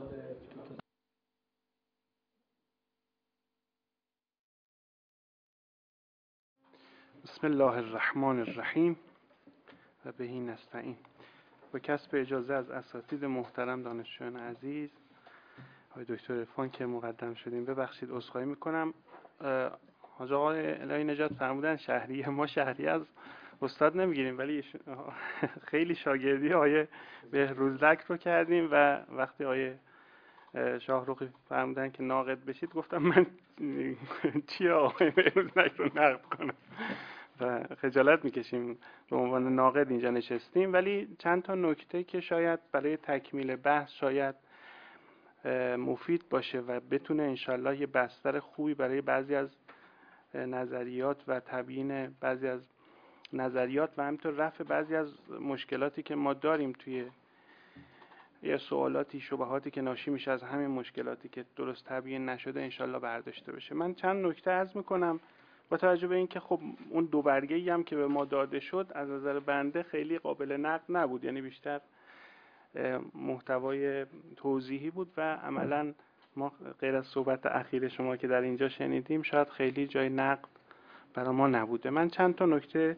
بسم الله الرحمن الرحیم و بهی نستعین. با کسب اجازه از اساتید محترم، دانشجویان عزیز، آقای دکتر عرفان که مقدم شدیم، ببخشید عذرخواهی میکنم. حاج آقای الهی نژاد فرمودن شهری، ما شهری از استاد نمیگیریم ولی خیلی شاگردی آیه بهروزلک رو کردیم و وقتی آیه شاهرخی فرمودن که ناقد بشید گفتم من چیه آقای بهروزلک رو نقد کنم و خجالت میکشیم به عنوان ناقد اینجا نشستیم. ولی چند تا نکته که شاید برای تکمیل بحث شاید مفید باشه و بتونه انشالله یه بستر خوبی برای بعضی از نظریات و تبیین بعضی از نظریات و همینطور رفع بعضی از مشکلاتی که ما داریم توی یا سوالاتی شبهاتی که ناشی میشه از همین مشکلاتی که درست تبیین نشده انشالله برداشته بشه. من چند نکته عرض میکنم با توجه به اینکه خب اون 2 برگه‌ای هم که به ما داده شد از نظر بنده خیلی قابل نقد نبود، یعنی بیشتر محتوای توضیحی بود و عملاً ما غیر از صحبت اخیر شما که در اینجا شنیدیم شاید خیلی جای نقد برای ما نبوده. من چند تا نکته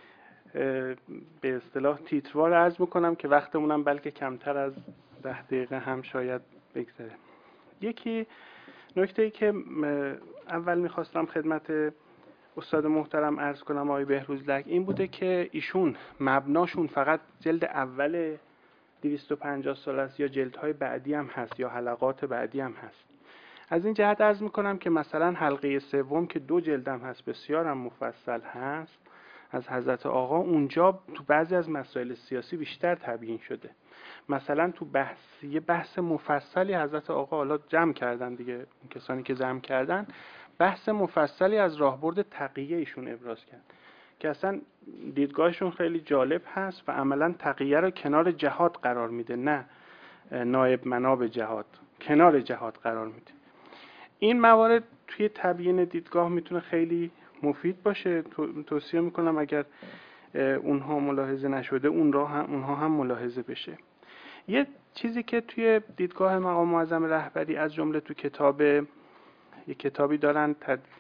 به اصطلاح تیتروار عرض میکنم که وقتمونم بلکه کمتر از 10 دقیقه هم شاید بگذره. یکی نکته‌ای که اول میخواستم خدمت استاد محترم عرض کنم آقای بهروزلک این بوده که ایشون مبناشون فقط جلد اول 250 سال است یا جلدهای بعدی هم هست یا حلقات بعدی هم هست. از این جهت عرض میکنم که مثلا حلقه 3 که 2 جلدم هست بسیار هم مفصل هست از حضرت آقا، اونجا تو بعضی از مسائل سیاسی بیشتر تبیین شده. مثلا تو یه بحث مفصلی حضرت آقا حالا جمع کردن دیگه، اون کسانی که جمع کردن بحث مفصلی از راهبرد تقیه ایشون ابراز کرد که اصلا دیدگاهشون خیلی جالب هست و عملا تقیه رو کنار جهاد قرار میده، نه نایب مناب جهاد، کنار جهاد قرار میده. این موارد توی تبیین دیدگاه میتونه خیلی مفید باشه. توصیه میکنم اگر اونها ملاحظه نشده اونها هم ملاحظه بشه. یه چیزی که توی دیدگاه مقام معظم رهبری از جمله تو یه کتابی دارن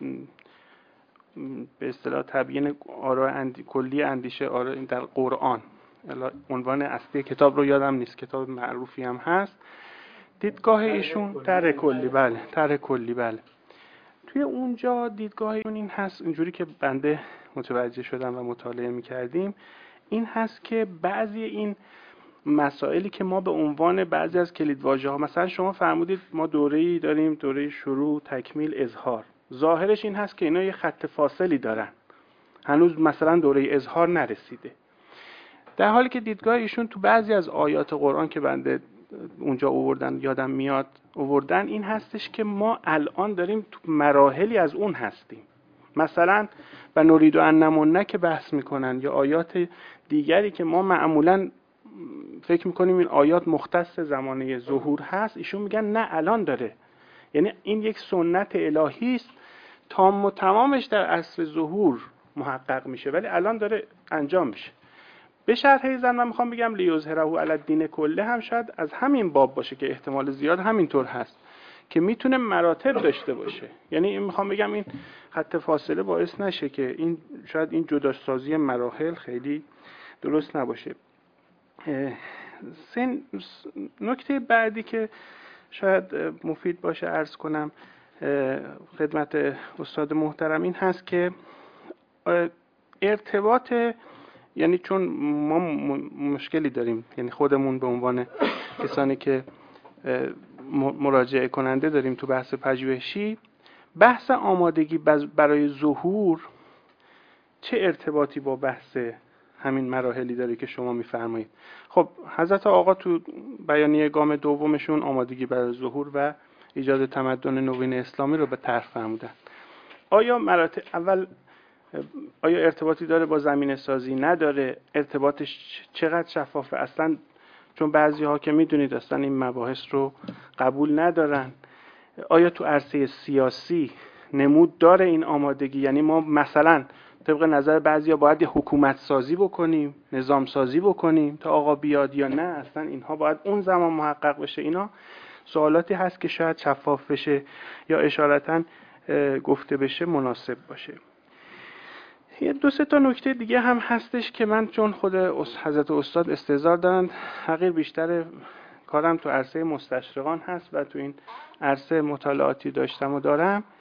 به اصطلاح تبیین آراء کلی اندیشه آراء در قرآن، عنوان اصلی کتاب رو یادم نیست، کتاب معروفی هم هست. دیدگاه ایشون طرح کلی بله. توی اونجا دیدگاه ایشون این هست، اینجوری که بنده متوجه شدم و مطالعه می‌کردیم، این هست که بعضی این مسائلی که ما به عنوان بعضی از کلیدواژه‌ها، مثلا شما فرمودید ما دوره‌ای داریم، دوره شروع، تکمیل، اظهار، ظاهرش این هست که اینا یه خط فاصلی دارن، هنوز مثلا دوره اظهار نرسیده، در حالی که دیدگاه ایشون تو بعضی از آیات قرآن که بنده اونجا یادم میاد آوردن این هستش که ما الان داریم تو مراحلی از اون هستیم. مثلا و نرید ان نمنه که بحث میکنن یا آیات دیگری که ما معمولا فکر میکنیم این آیات مختص زمانه ظهور هست، ایشون میگن نه الان داره، یعنی این یک سنت الهی است تام و تمامش در عصر ظهور محقق میشه ولی الان داره انجام میشه. به شرح ایزن من میخوام بگم لیظهره علی الدین کله هم شاید از همین باب باشه که احتمال زیاد همینطور هست که میتونه مراتب داشته باشه. یعنی این میخوام بگم این خط فاصله باعث نشه که این شاید این جداسازی مراحل خیلی درست نباشه. نکته بعدی که شاید مفید باشه عرض کنم خدمت استاد محترم این هست که ارتباط، یعنی چون ما مشکلی داریم، یعنی خودمون به عنوان کسانی که مراجعه کننده داریم تو بحث پژوهشی، بحث آمادگی برای ظهور چه ارتباطی با بحث همین مراحلی داره که شما میفرمایید. خب حضرت آقا تو بیانیه گام دومشون آمادگی برای ظهور و ایجاد تمدن نوین اسلامی رو به طرح فرمودن. آیا مراتب اول آیا ارتباطی داره با زمینه سازی؟ نداره. ارتباطش چقدر شفافه اصلا؟ چون بعضی ها که میدونید اصلا این مباحث رو قبول ندارن. آیا تو عرصه سیاسی نمود داره این آمادگی؟ یعنی ما مثلا طبق نظر بعضی ها باید حکومت سازی بکنیم، نظام سازی بکنیم تا آقا بیاد، یا نه اصلا اینها باید اون زمان محقق بشه؟ اینا سوالاتی هست که شاید شفاف بشه یا اشارتاً گفته بشه مناسب باشه. یه 2-3 تا نکته دیگه هم هستش که من چون خود حضرت استاد استحضار دارن، حقیر بیشتر کارم تو عرصه مستشرقان هست و تو این عرصه مطالعاتی داشتم و دارم،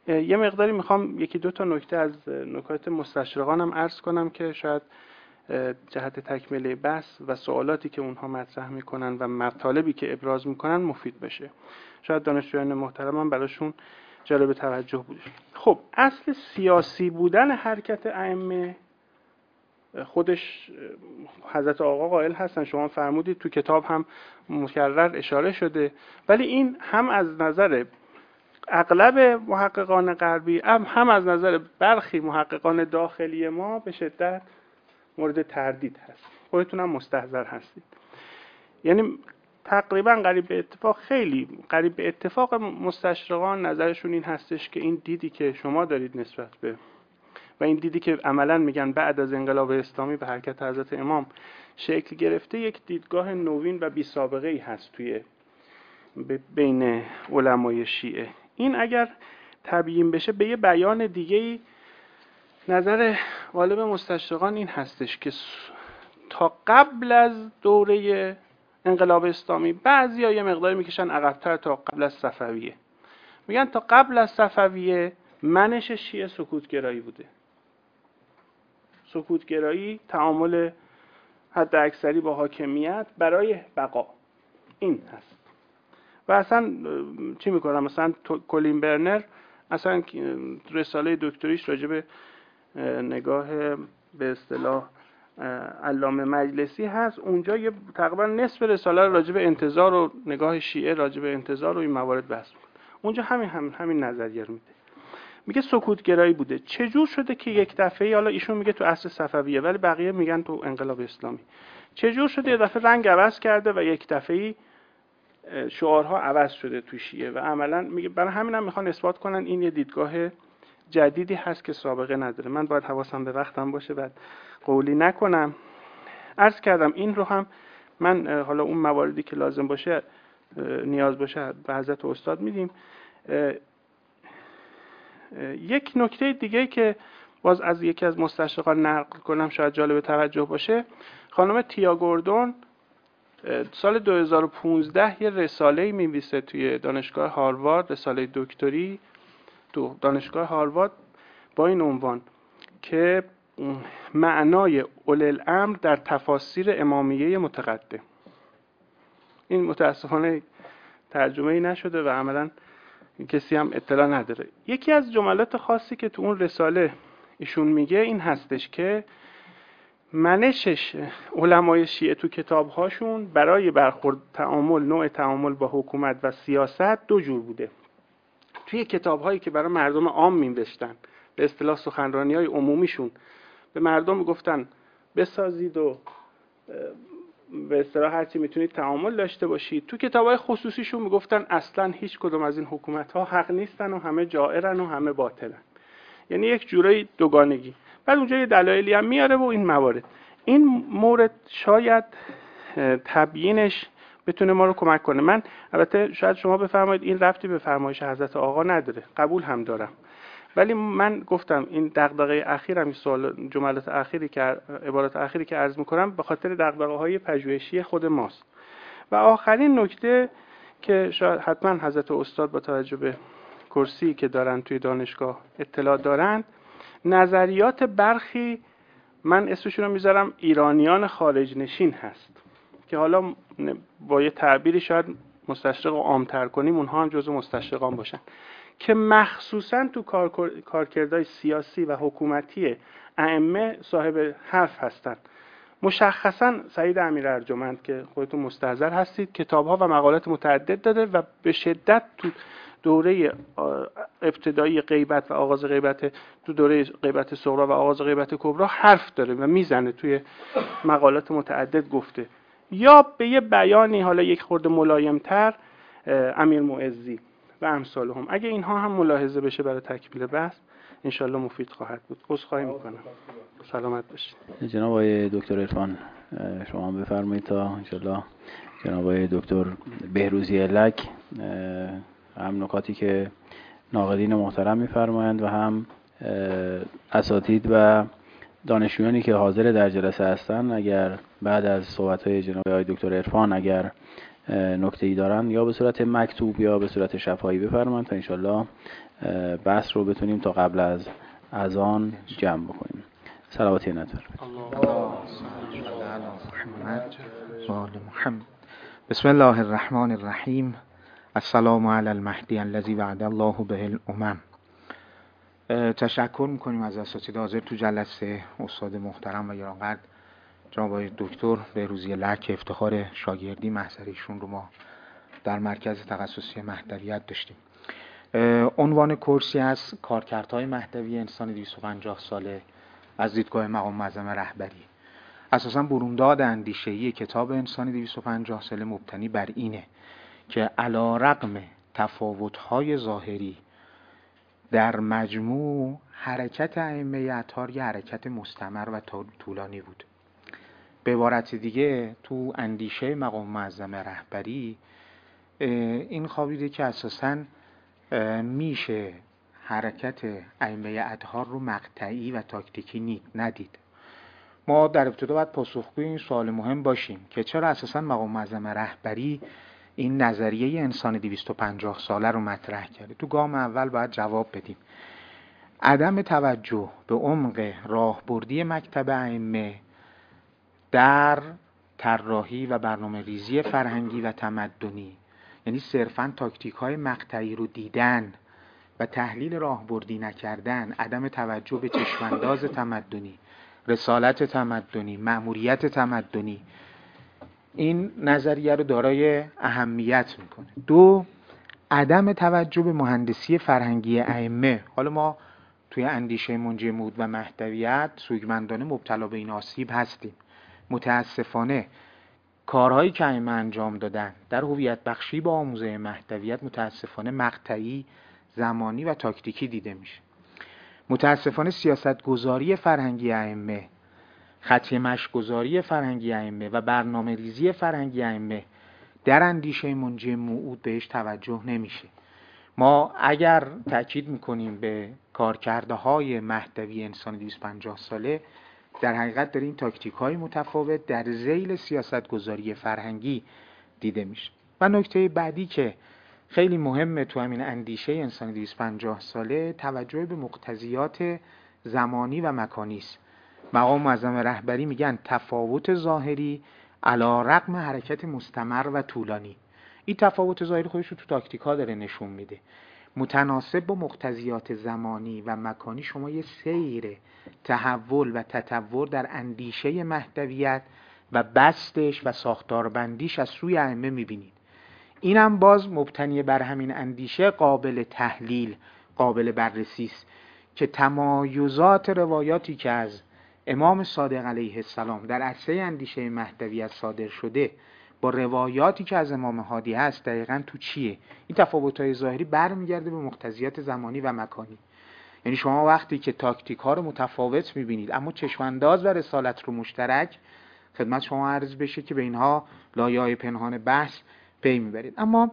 یه مقداری میخوام یکی دو تا نکته از نکات مستشرقانم عرض کنم که شاید جهت تکمیل بحث و سوالاتی که اونها مطرح میکنن و مطالبی که ابراز میکنن مفید بشه. شاید دانشجویان محترمم براشون جالب توجه بوده. خب اصل سیاسی بودن حرکت ائمه خودش حضرت آقا قائل هستن، شما فرمودید تو کتاب هم مکرر اشاره شده، ولی این هم از نظر اغلب محققان غربی هم از نظر برخی محققان داخلی ما به شدت مورد تردید هست. خودتون هم مستحضر هستید. یعنی تقریبا قریب به اتفاق، خیلی قریب به اتفاق مستشرقان نظرشون این هستش که این دیدی که شما دارید نسبت به و این دیدی که عملاً میگن بعد از انقلاب اسلامی به حرکت حضرت امام شکل گرفته، یک دیدگاه نوین و بی سابقه ای هست توی بین علمای شیعه. این اگر تبیین بشه به یه بیان دیگه‌ای، نظر غالب مستشرقان این هستش که تا قبل از دوره انقلاب اسلامی، بعضیا یه مقداری میکشن عقب‌تر تا قبل از صفویه، میگن تا قبل از صفویه منش شیعه سکوتگرایی بوده. سکوتگرایی، تعامل حد اکثری با حاکمیت برای بقا، این هست. و اصلا چی میکنم، مثلا کلین برنر اصلا رساله دکتریش راجع به نگاه به اصطلاح علامه مجلسی هست، اونجا یه تقریبا نصف رساله راجع به انتظار و نگاه شیعه راجع به انتظار و این موارد بحث می‌کنه. اونجا همین نظریه رو میده. میگه سکوتگرایی بوده. چجور شده که یک دفعه، حالا ایشون میگه تو عصر صفویه ولی بقیه میگن تو انقلاب اسلامی، چجور شده یه دفعه رنگ عوض کرده و یک دفعه شعارها عوض شده تو شیعه؟ و عملا میگه برای همینم میخوان اثبات کنن این یه دیدگاه جدیدی هست که سابقه نداره. من باید حواسم به وقتم باشه بعد قولی نکنم. عرض کردم این رو هم من حالا اون مواردی که لازم باشه نیاز باشه به حضرت استاد میدیم. یک نکته دیگه که باز از یکی از مستشرقان نقل کنم شاید جالب توجه باشه، خانم تیا گوردون سال 2015 یه رساله‌ای می‌نویسه توی دانشگاه هاروارد، رساله دکتری تو دانشگاه هاروارد با این عنوان که معنای اولوالامر در تفاسیر امامیه متقدم. این متاسفانه ترجمه‌ای نشده و عملاً کسی هم اطلاع نداره. یکی از جملات خاصی که تو اون رساله ایشون میگه این هستش که منشش علمای شیعه تو کتابهاشون برای برخورد نوع تعامل با حکومت و سیاست دو جور بوده. توی کتابهایی که برای مردم عام می‌نوشتن، به اصطلاح سخنرانی‌های عمومیشون به مردم میگفتن بسازید و به اصطلاح هرچی میتونید تعامل داشته باشید، تو کتاب‌های خصوصیشون میگفتن اصلاً هیچ کدوم از این حکومت‌ها حق نیستن و همه جائرن و همه باطلن. یعنی یک جورایی دوگانگی. بعد اونجا یه دلایلی هم میاره و این موارد. این مورد شاید تبیینش بتونه ما رو کمک کنه. من البته شاید شما بفرمایید این ربطی به فرمایش حضرت آقا نداره، قبول هم دارم، ولی من گفتم این دغدغه اخیرم، این سوال جملات اخیری که عبارات اخیری که عرض می‌کنم به خاطر دغدغه‌های پژوهشی خود ماست. و آخرین نکته که شاید حتما حضرت استاد با توجه به کرسی که دارن توی دانشگاه اطلاع دارن، نظریات برخی من اسمشون رو میذارم ایرانیان خارج نشین هست که حالا با یه تعبیری شاید مستشرق عام‌تر کنیم اونها هم جزو مستشرقان باشن، که مخصوصا تو کارکردهای سیاسی و حکومتی ائمه صاحب حرف هستن. مشخصا سعید امیرارجمند که خودتون مستحضر هستید کتاب‌ها و مقالات متعدد داده و به شدت تو دوره ابتدایی غیبت و آغاز غیبت، تو دوره غیبت صغری و آغاز غیبت کبری حرف داره و میزنه، توی مقالات متعدد گفته. یا به یه بیانی حالا یک خورده ملایم‌تر امیر معزی و امثالهم. اگه اینها هم ملاحظه بشه برای تکمیل بحث انشالله مفید خواهد بود. عذرخواهی میکنم. سلامت باشید. جناب آقای دکتر عرفان شما بفرمایید تا انشالله جناب آقای دکتر بهروزی لک هم نکاتی که ناقدین محترم میفرمایند و هم اساتید و دانشجویانی که حاضر در جلسه هستند، اگر بعد از صحبت‌های جناب آقای دکتر عرفان اگر نکته‌ای دارن یا به صورت مکتوب یا به صورت شفاهی بفرمایید تا انشالله بحث رو بتونیم تا قبل از اذان جمع بکنیم. صلواتی نطور محمد. بسم الله الرحمن الرحیم. السلام علی المهدی الذی وعد الله به الامم. تشکر میکنیم از اساتید حاضر تو جلسه، استاد محترم و گرانقدر جناب دکتر بهروزی لک، افتخار شاگردی محضر ایشون رو ما در مرکز تخصصی مهدویت داشتیم. عنوان کورسی است کارکردهای مهدوی انسان 250 ساله از دیدگاه مقام معظم رهبری. اساساً برومداد اندیشه‌ای کتاب انسان 250 ساله مبتنی بر اینه که علی رغم تفاوت‌های ظاهری در مجموع حرکت ائمه اطهار یه حرکت مستمر و طولانی بود. به عبارت دیگه تو اندیشه مقام معظم رهبری این خوابیده که اساساً میشه حرکت ائمه اطهار رو مقطعی و تاکتیکی ندید. ما در ابتدا باید پاسخگوی این سوال مهم باشیم که چرا اساساً مقام معظم رهبری این نظریه انسان 250 ساله رو مطرح کرده. تو گام اول باید جواب بدیم. عدم توجه به عمق راهبردی مکتب ائمه در طراحی و برنامه ریزی فرهنگی و تمدنی، یعنی صرفاً تاکتیک های مقطعی رو دیدن و تحلیل راهبردی نکردن، عدم توجه به چشمانداز تمدنی، رسالت تمدنی، مأموریت تمدنی، این نظریه رو دارای اهمیت میکنه. دو، عدم توجه به مهندسی فرهنگی ائمه. حالا ما توی اندیشه منجی موعود و مهدویت سوگمندانه مبتلا به این آسیب هستیم. متاسفانه کارهایی که ائمه انجام دادن در هویت بخشی با آموزه مهدویت متاسفانه مقطعی، زمانی و تاکتیکی دیده میشه. متاسفانه سیاست گذاری فرهنگی ائمه، خطی مشگذاری فرهنگی ائمه و برنامه ریزی فرهنگی ائمه در اندیشه منجی موعود بهش توجه نمیشه. ما اگر تأکید میکنیم به کارکردهای مهدوی انسان 250 ساله، در حقیقت داریم این تاکتیک های متفاوت در ذیل سیاست گذاری فرهنگی دیده میشه. و نکته بعدی که خیلی مهمه تو همین اندیشه انسان 250 ساله، توجه به مقتضیات زمانی و مکانی است. مقام معظم رهبری میگن تفاوت ظاهری علی رغم حرکت مستمر و طولانی. این تفاوت ظاهری خودش رو تو تاکتیک ها داره نشون میده. متناسب با مقتضیات زمانی و مکانی شما یه سیر تحول و تطور در اندیشه مهدویت و بستش و ساختاربندیش از سوی ائمه میبینید. اینم باز مبتنی بر همین اندیشه قابل تحلیل، قابل بررسی است که تمایزات روایاتی که از امام صادق علیه السلام در عرصه اندیشه مهدویت صادر شده با روایاتی که از امام هادی هست دقیقاً تو چیه؟ این تفاوت‌های ظاهری برمیگرده به مقتضیات زمانی و مکانی. یعنی شما وقتی که تاکتیک ها رو متفاوت میبینید اما چشمانداز و رسالت رو مشترک، خدمت شما عرض بشه که به اینها لایه‌های پنهان بحث پی میبرید. اما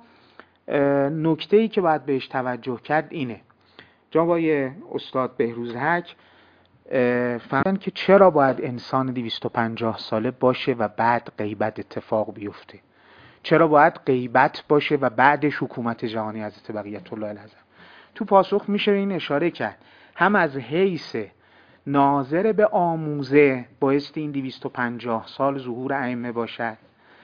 نکته‌ای که باید بهش توجه کرد اینه. جناب استاد بهروزحق فهمیدن که چرا باید انسان 250 ساله باشه و بعد غیبت اتفاق بیفته. چرا باید غیبت باشه و بعدش حکومت جهانی حضرت بقیت الله الاعظم. تو پاسخ میشه این اشاره کرد هم از حیث ناظر به آموزه بایستی این 250 سال ظهور ائمه باشد،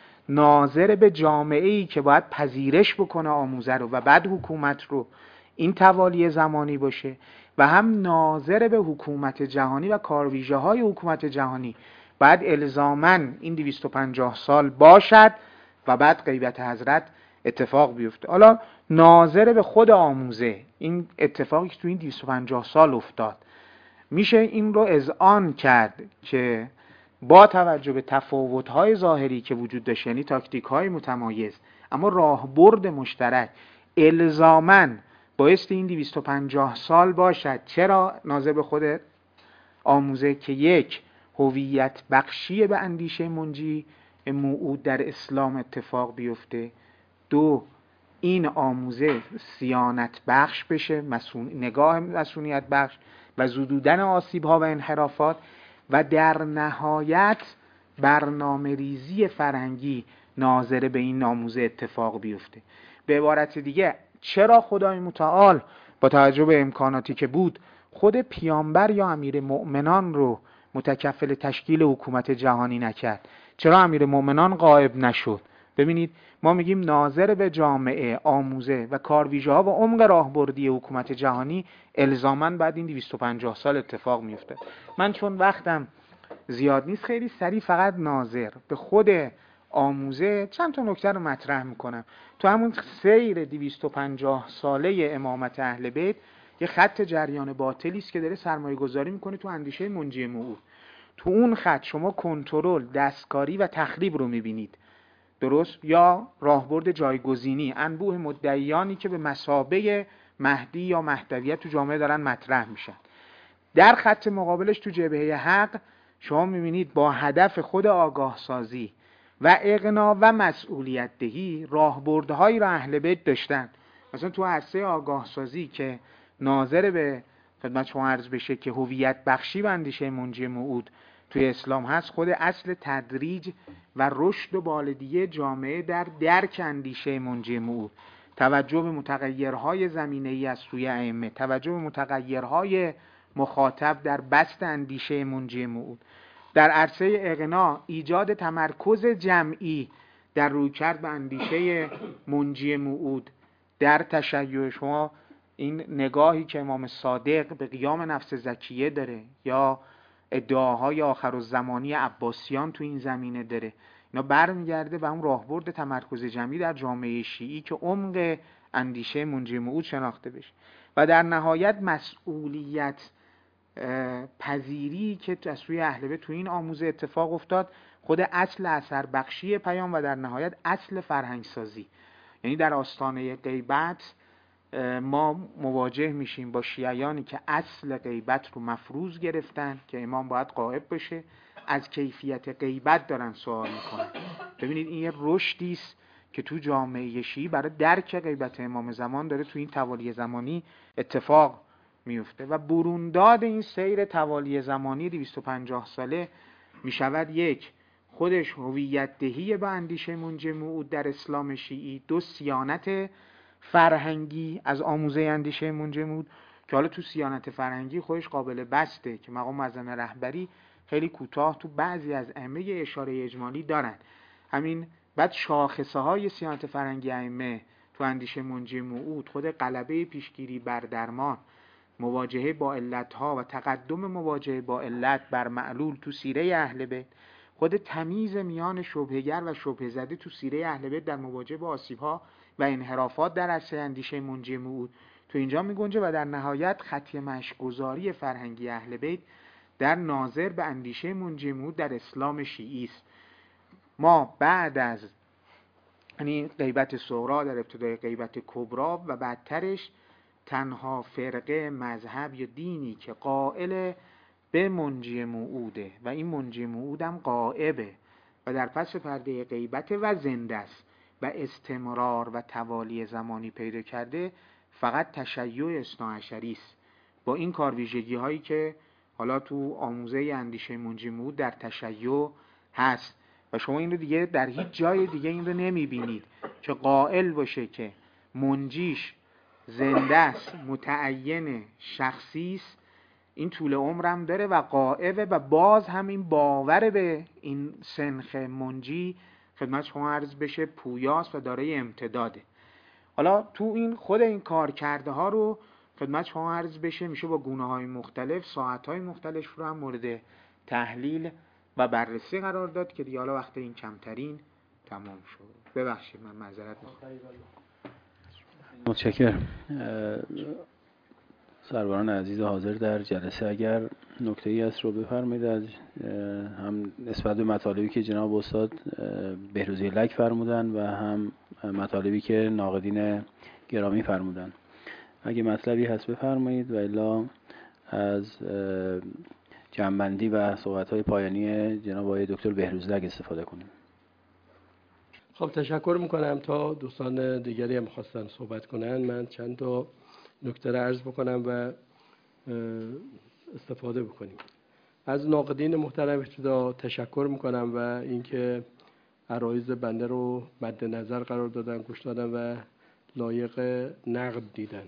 ناظر به جامعه‌ای که باید پذیرش بکنه آموزه رو و بعد حکومت رو، این توالی زمانی باشه، و هم ناظر به حکومت جهانی و کارویژه های حکومت جهانی باید الزاماً این 250 سال باشد و بعد غیبت حضرت اتفاق بیفته. حالا ناظر به خود آموزه، این اتفاقی که تو این 250 سال افتاد، میشه این رو اذعان کرد که با توجه به تفاوت‌های ظاهری که وجود داشت، یعنی تاکتیک‌های متمایز، اما راهبرد مشترک الزاماً بایستی این 250 سال باشد. چرا ناظر به خود آموزه؟ که یک، هویت بخشی به اندیشه منجی موعود در اسلام اتفاق بیفته. دو، این آموزه صیانت بخش بشه، نگاه مسئولیت بخش و زدودن آسیب‌ها و انحرافات، و در نهایت برنامه ریزی فرهنگی ناظر به این آموزه اتفاق بیفته. به عبارت دیگه چرا خدای متعال با توجه به امکاناتی که بود خود پیامبر یا امیر مؤمنان رو متکفل تشکیل حکومت جهانی نکرد؟ چرا امیر مؤمنان غائب نشد؟ ببینید ما میگیم ناظر به جامعه، آموزه و کارویژه ها و عمق راهبردی حکومت جهانی الزاماً بعد این 250 سال اتفاق میفته. من چون وقتم زیاد نیست خیلی سریع فقط ناظر به خود آموزه چند تا نکته رو مطرح میکنم. تو همون سیر 250 ساله امامت اهل بیت یه خط جریان باطلی است که داره سرمایه گذاری میکنه تو اندیشه منجی موعود. تو اون خط شما کنترل، دستکاری و تخریب رو میبینید، درست؟ یا راهبرد جایگزینی، انبوه مدعیانی که به مثابه مهدی یا مهدویت تو جامعه دارن مطرح میشن. در خط مقابلش تو جبهه حق شما میبینید با هدف خود آگاه سازی و اقناع و مسئولیت دهی راهبردهایی را اهل بیت داشتن. مثلا تو عرصه آگاه سازی که ناظر به خدمت شما عرض بشه که هویت بخشی و اندیشه منجی موعود توی اسلام هست، خود اصل تدریج و رشد و بالدیه جامعه در درک اندیشه منجی موعود، توجه به متغیرهای زمینه‌ای از سوی ائمه، توجه به متغیرهای مخاطب در بسط اندیشه منجی موعود، در عرصه اقناع ایجاد تمرکز جمعی در رویکرد به اندیشه منجی موعود، در تشیع شما این نگاهی که امام صادق به قیام نفس زکیه داره یا ادعاهای آخرالزمانی عباسیان تو این زمینه داره، اینا برمیگرده به اون راهبرد تمرکز جمعی در جامعه شیعی که عمق اندیشه منجی موعود شناخته بشه. و در نهایت مسئولیت پذیری که از سوی اهل بیت تو این آموزه اتفاق افتاد، خود اصل اثر بخشی پیام و در نهایت اصل فرهنگ سازی. یعنی در آستانه غیبت ما مواجه میشیم با شیعیانی که اصل غیبت رو مفروض گرفتن که امام باید غائب بشه، از کیفیت غیبت دارن سوال میکنن. ببینید این یه رشدی است که تو جامعه شیعی برای درک غیبت امام زمان داره تو این توالی زمانی اتفاق میفته و برونداد این سیر توالی زمانی 250 ساله میشود یک، خودش هویت دهی به اندیشه منجی موعود در اسلام شیعی، دو صیانت فرهنگی از آموزه اندیشه منجی موعود که حالا تو صیانت فرهنگی خودش قابل بسته که مقام معظم رهبری خیلی کوتاه تو بعضی از ائمه اشاره اجمالی دارن. همین بعد شاخصه های صیانت فرهنگی ائمه تو اندیشه منجی موعود، خود غلبه پیشگیری بر درمان، مواجهه با علتها و تقدم مواجهه با علت بر معلول تو سیره اهل بیت، خود تمیز میان شبهه‌گر و شبهه زده تو سیره اهل بیت در مواجهه با آسیب‌ها و انحرافات در عرصه اندیشه منجی موعود تو اینجا میگنجه و در نهایت خطی مشک‌گذاری فرهنگی اهل بیت در ناظر به اندیشه منجی موعود در اسلام شیعی است. ما بعد از یعنی غیبت صغرا در ابتدای غیبت کبرا و بعدترش تنها فرقه مذهب یا دینی که قائل به منجی موعوده و این منجی موعود هم غائبه و در پس پرده غیبت و زنده است و استمرار و توالی زمانی پیدا کرده، فقط تشیع اثناعشری است با این کارویژگی هایی که حالا تو آموزه اندیشه منجی موعود در تشیع هست و شما این رو دیگه در هیچ جای دیگه این رو نمیبینید که قائل باشه که منجیش زنده است، متعین، شخصی است، این طول عمرم داره و غائبه و باز هم این باور به این سنخ منجی خدمت شما عرض بشه پویاست و دارای امتداده. حالا تو این خود این کار کرده ها رو خدمت شما عرض بشه میشه با گونه های مختلف، ساعت های مختلف رو هم مورد تحلیل و بررسی قرار داد که دیگه حالا وقت این کمترین تمام شد. ببخشید من معذرت میخوام. متشکرم. سروران عزیز حاضر در جلسه اگر نکته‌ای هست رو بفرمایید، از هم نسبت به مطالبی که جناب استاد بهروزی لک فرمودن و هم مطالبی که ناقدین گرامی فرمودن. اگه مطلبی هست بفرمایید و الا از جمع‌بندی و صحبت‌های پایانی جناب آقای دکتر بهروزی لک استفاده کنیم. خب تشکر میکنم. تا دوستان دیگری هم خواستن صحبت کنن من چند تا نکته را عرض بکنم و استفاده بکنیم. از ناقدین محترم ابتدا تشکر میکنم و اینکه عرایض بنده رو مد نظر قرار دادن، گوش دادن و لایق نقد دیدن.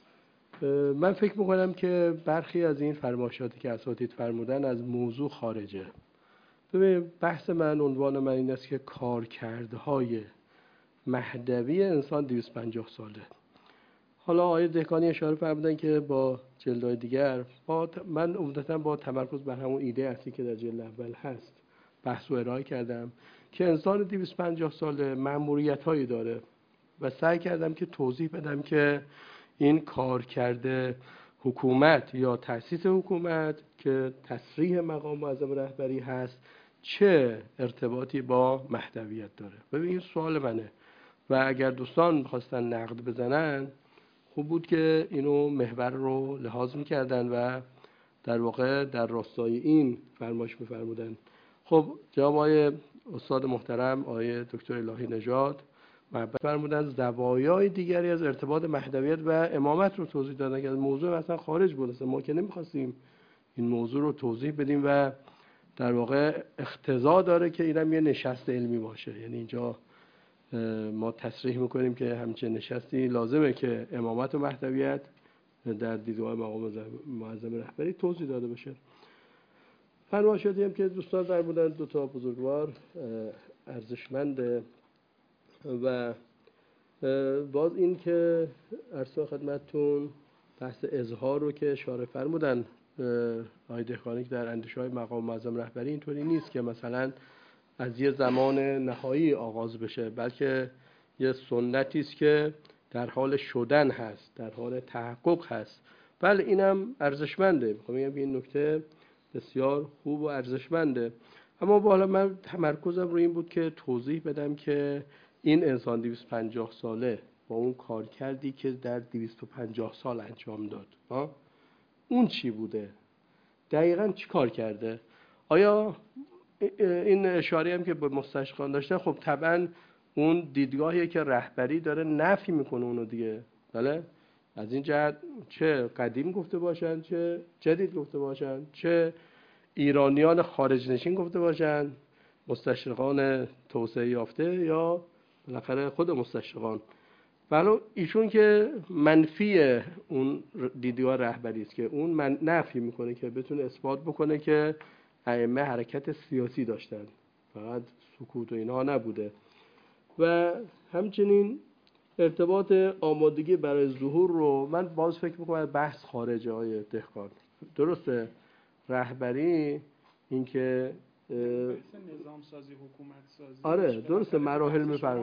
من فکر میکنم که برخی از این فرمایشاتی که اساتید فرمودن از موضوع خارجه. ببین بحث من، عنوان من این است که کارکردهای مهدوی انسان 250 ساله. حالا آقای دهقانی اشاره فرمودن که با جلدهای دیگر، من عمدتاً با تمرکز بر همون ایده اصلی که در جلد اول هست بحث و ارائه کردم که انسان 250 ساله مأموریت‌هایی داره و سعی کردم که توضیح بدم که این کارکرد حکومت یا تأسیس حکومت که تصریح مقام معظم رهبری هست چه ارتباطی با مهدویت داره. ببین این سوال منه و اگر دوستان خواستن نقد بزنن خوب بود که اینو محور رو لحاظ می‌کردن و در واقع در راستای این فرمایش می‌فرمودن. خب جناب آقای استاد محترم آقای دکتر الهی نژاد محبت فرمودن زوایای دیگری از ارتباط مهدویت و امامت رو توضیح دادن که از موضوع مثلا خارج بود. اصلا ما که نمی‌خواستیم این موضوع رو توضیح بدیم و در واقع اقتضا داره که اینم یه نشست علمی باشه. یعنی اینجا ما تصریح میکنیم که همچین نشستی لازمه که امامت و مهدویت در دیدگاه مقام معظم رهبری توضیح داده بشه. فرمایشاتی هم که دوستان در بودن دو تا بزرگوار ارزشمند و باز این که عرض خدمتتون بحث اظهار رو که اشاره فرمودن آقای دهقانی که در اندیشه‌های مقام معظم رهبری اینطوری نیست که مثلا از یه زمان نهایی آغاز بشه، بلکه یه سنتی است که در حال شدن هست، در حال تحقق هست. بله اینم ارزشمنده، میخوام بگم این نکته بسیار خوب و ارزشمنده. اما بالا من تمرکزم روی این بود که توضیح بدم که این انسان 250 ساله با اون کار کردی که در 250 سال انجام داد اون چی بوده؟ دقیقاً چی کار کرده؟ آیا این اشاره هم که به مستشرقان داشته، خب طبعا اون دیدگاهی که رهبری داره نفی میکنه اونو دیگه. بله از این جهت چه قدیم گفته باشن، چه جدید گفته باشن، چه ایرانیان خارج نشین گفته باشن، مستشرقان توسعه یافته یا بالاخره خود مستشرقان، ولی ایشون که منفی اون دیدگاه رهبری است که اون نفی میکنه که بتونه اثبات بکنه که ائمه حرکت سیاسی داشتن، فقط سکوت و اینها نبوده. و همچنین ارتباط آمادگی برای ظهور رو من باز فکر میکنم بحث خارجه های دهقان. درسته رهبری این که نظام سازی حکومت سازی آره درسته مراحل میفرمه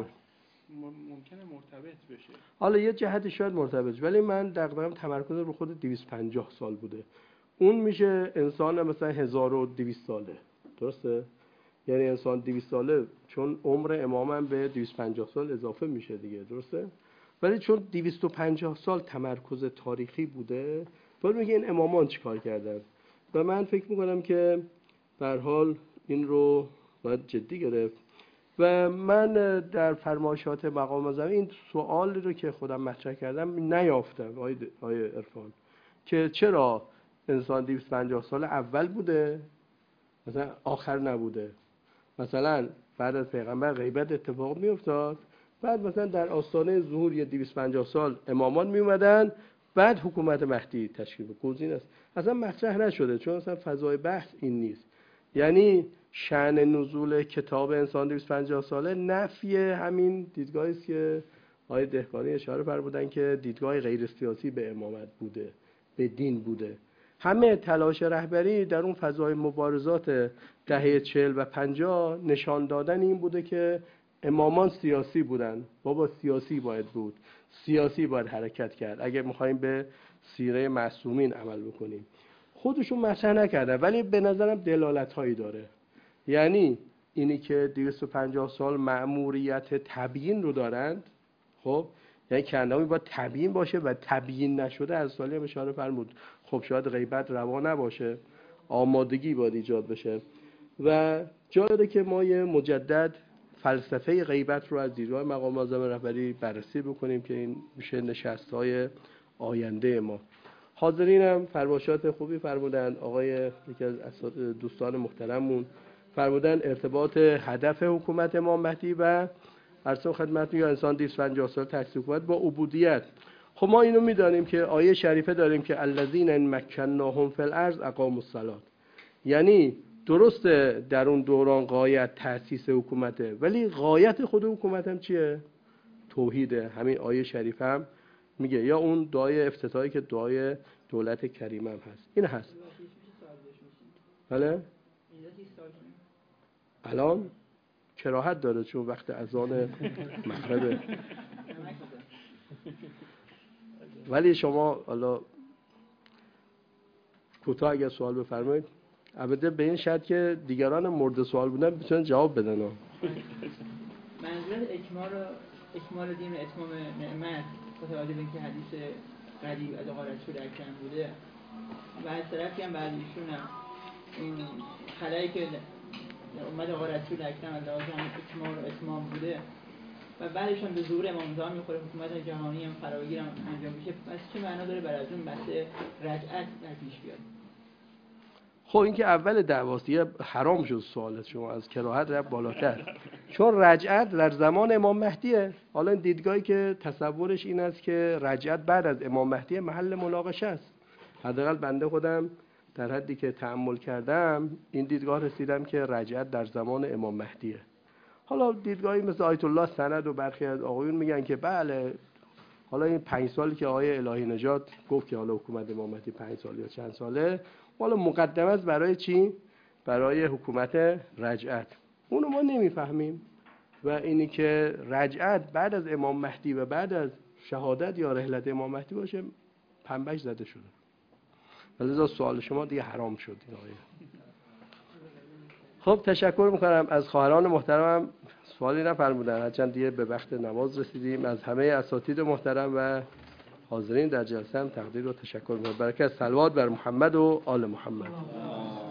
ممکنه مرتبط بشه. حالا یه جهتی شاید مرتبط بشه، ولی من دقیقاً تمرکز رو خود 250 سال بوده. اون میشه انسان مثلا 1200 ساله. درسته؟ یعنی انسان 200 ساله چون عمر امامم به 250 سال اضافه میشه دیگه. درسته؟ ولی چون 250 سال تمرکز تاریخی بوده باید میگه این امامان چی کار کردن و من فکر میکنم که به هر حال این رو باید جدی گرفت. و من در فرمایشات مقام معظم این سوالی رو که خودم مطرح کردم نیافتم آقای عرفان که چرا انسان 250 سال اول بوده مثلا آخر نبوده. مثلا بعد از پیغمبر غیبت اتفاق می افتاد، بعد مثلا در آستانه ظهور یه 250 سال امامان می اومدن، بعد حکومت مهدی تشکیل بود. گزین است اصلا مطرح نشده چون اصلا فضای بحث این نیست. یعنی شأن نزول کتاب انسان 250 ساله نفی همین دیدگاهی است که آقای دهقانی اشاره فرمودن که دیدگاه غیر سیاسی به امامت بوده، به دین بوده. همه تلاش رهبری در اون فضای مبارزات دهه 40 و 50 نشان دادن این بوده که امامان سیاسی بودن. بابا سیاسی باید بود، سیاسی باید حرکت کرد اگه میخوایم به سیره معصومین عمل بکنیم. خودشون مطرح نکردن ولی به نظرم دلالت هایی داره. یعنی اینی که 250 سال مأموریت تبیین رو دارند، خب یعنی کندامی باید تبیین باشه و تبیین نشده از سالی هم اشاره فرمود. خب شاید غیبت روا نباشه، آمادگی باید ایجاد بشه و جا داره که ما یه مجدد فلسفه غیبت رو از دیدگاه مقام معظم رهبری بررسی بکنیم که این میشه نشست‌های آینده ما. حاضرینم فرمایشات خوبی فرمودن. آقای یکی از دوستان محترممون فرمودن ارتباط هدف حکومت امام مهدی و عرض خدمتتون یا انسان 250 سال تأسیس حکومت با عبودیت. خب ما اینو میدانیم که آیه شریفه داریم که الذین ان مکناهم فی الارض اقاموا الصلاة، یعنی درسته در اون دوران غایت تأسیس حکومته، ولی غایت خود حکومت هم چیه؟ توحیده. همین آیه شریفه هم میگه، یا اون دعای افتتاحی که دعای دولت کریم هم هست. این هست. بله؟ الان کراهت داره چون وقت اذان مغربه. ولی شما حالا کوتاه اگر سوال بفرمایید، البته به این شرط که دیگران مورد سوال بودن بتونن جواب بدن. منظور اکمال دین و اتمام نعمت با توجه به اینکه حدیث قریب از آقا رسول اکرم بوده و از طرفی هم بعد ایشون هم این خلایی که امت آقا رسول اکرم از لحاظ اکمال و اتمام بوده و بعدش هم به ظهور امام زمان میخوره، حکومت جهانی هم فراگیر هم انجام میشه، پس چه معنا داره برای از اون بحث رجعت در پیش بیاد؟ خب این که اول دعواسیه حرام شد سوالت شما، از کراهت رفت بالاتر، چون رجعت در زمان امام مهدیه. حالا این دیدگاهی که تصورش این است که رجعت بعد از امام مهدی محل مناقشه است. حداقل بنده خودم در حدی که تأمل کردم این دیدگاه رسیدم که رجعت در زمان امام مهدیه. حالا دیدگاهی مثل آیت الله سند و برخی از آقایون میگن که بله، حالا این 5 سالی که آقای الهی نژاد گفت که حالا حکومت امام مهدی 5 سال یا چند ساله، حالا مقدمه است برای چی؟ برای حکومت رجعت. اونو ما نمیفهمیم و اینی که رجعت بعد از امام مهدی و بعد از شهادت یا رحلت امام مهدی باشه پنبهش زده شده. لذا سوال شما دیگه حرام شد این آیه. خب تشکر میکنم از خواهران محترمم، سوالی نفرمودن، هرچند دیگه به وقت نماز رسیدیم. از همه اساتید محترم و حاضرین در جلسه هم تقدیر و تشکر میکنم. برکت صلوات بر محمد و آل محمد.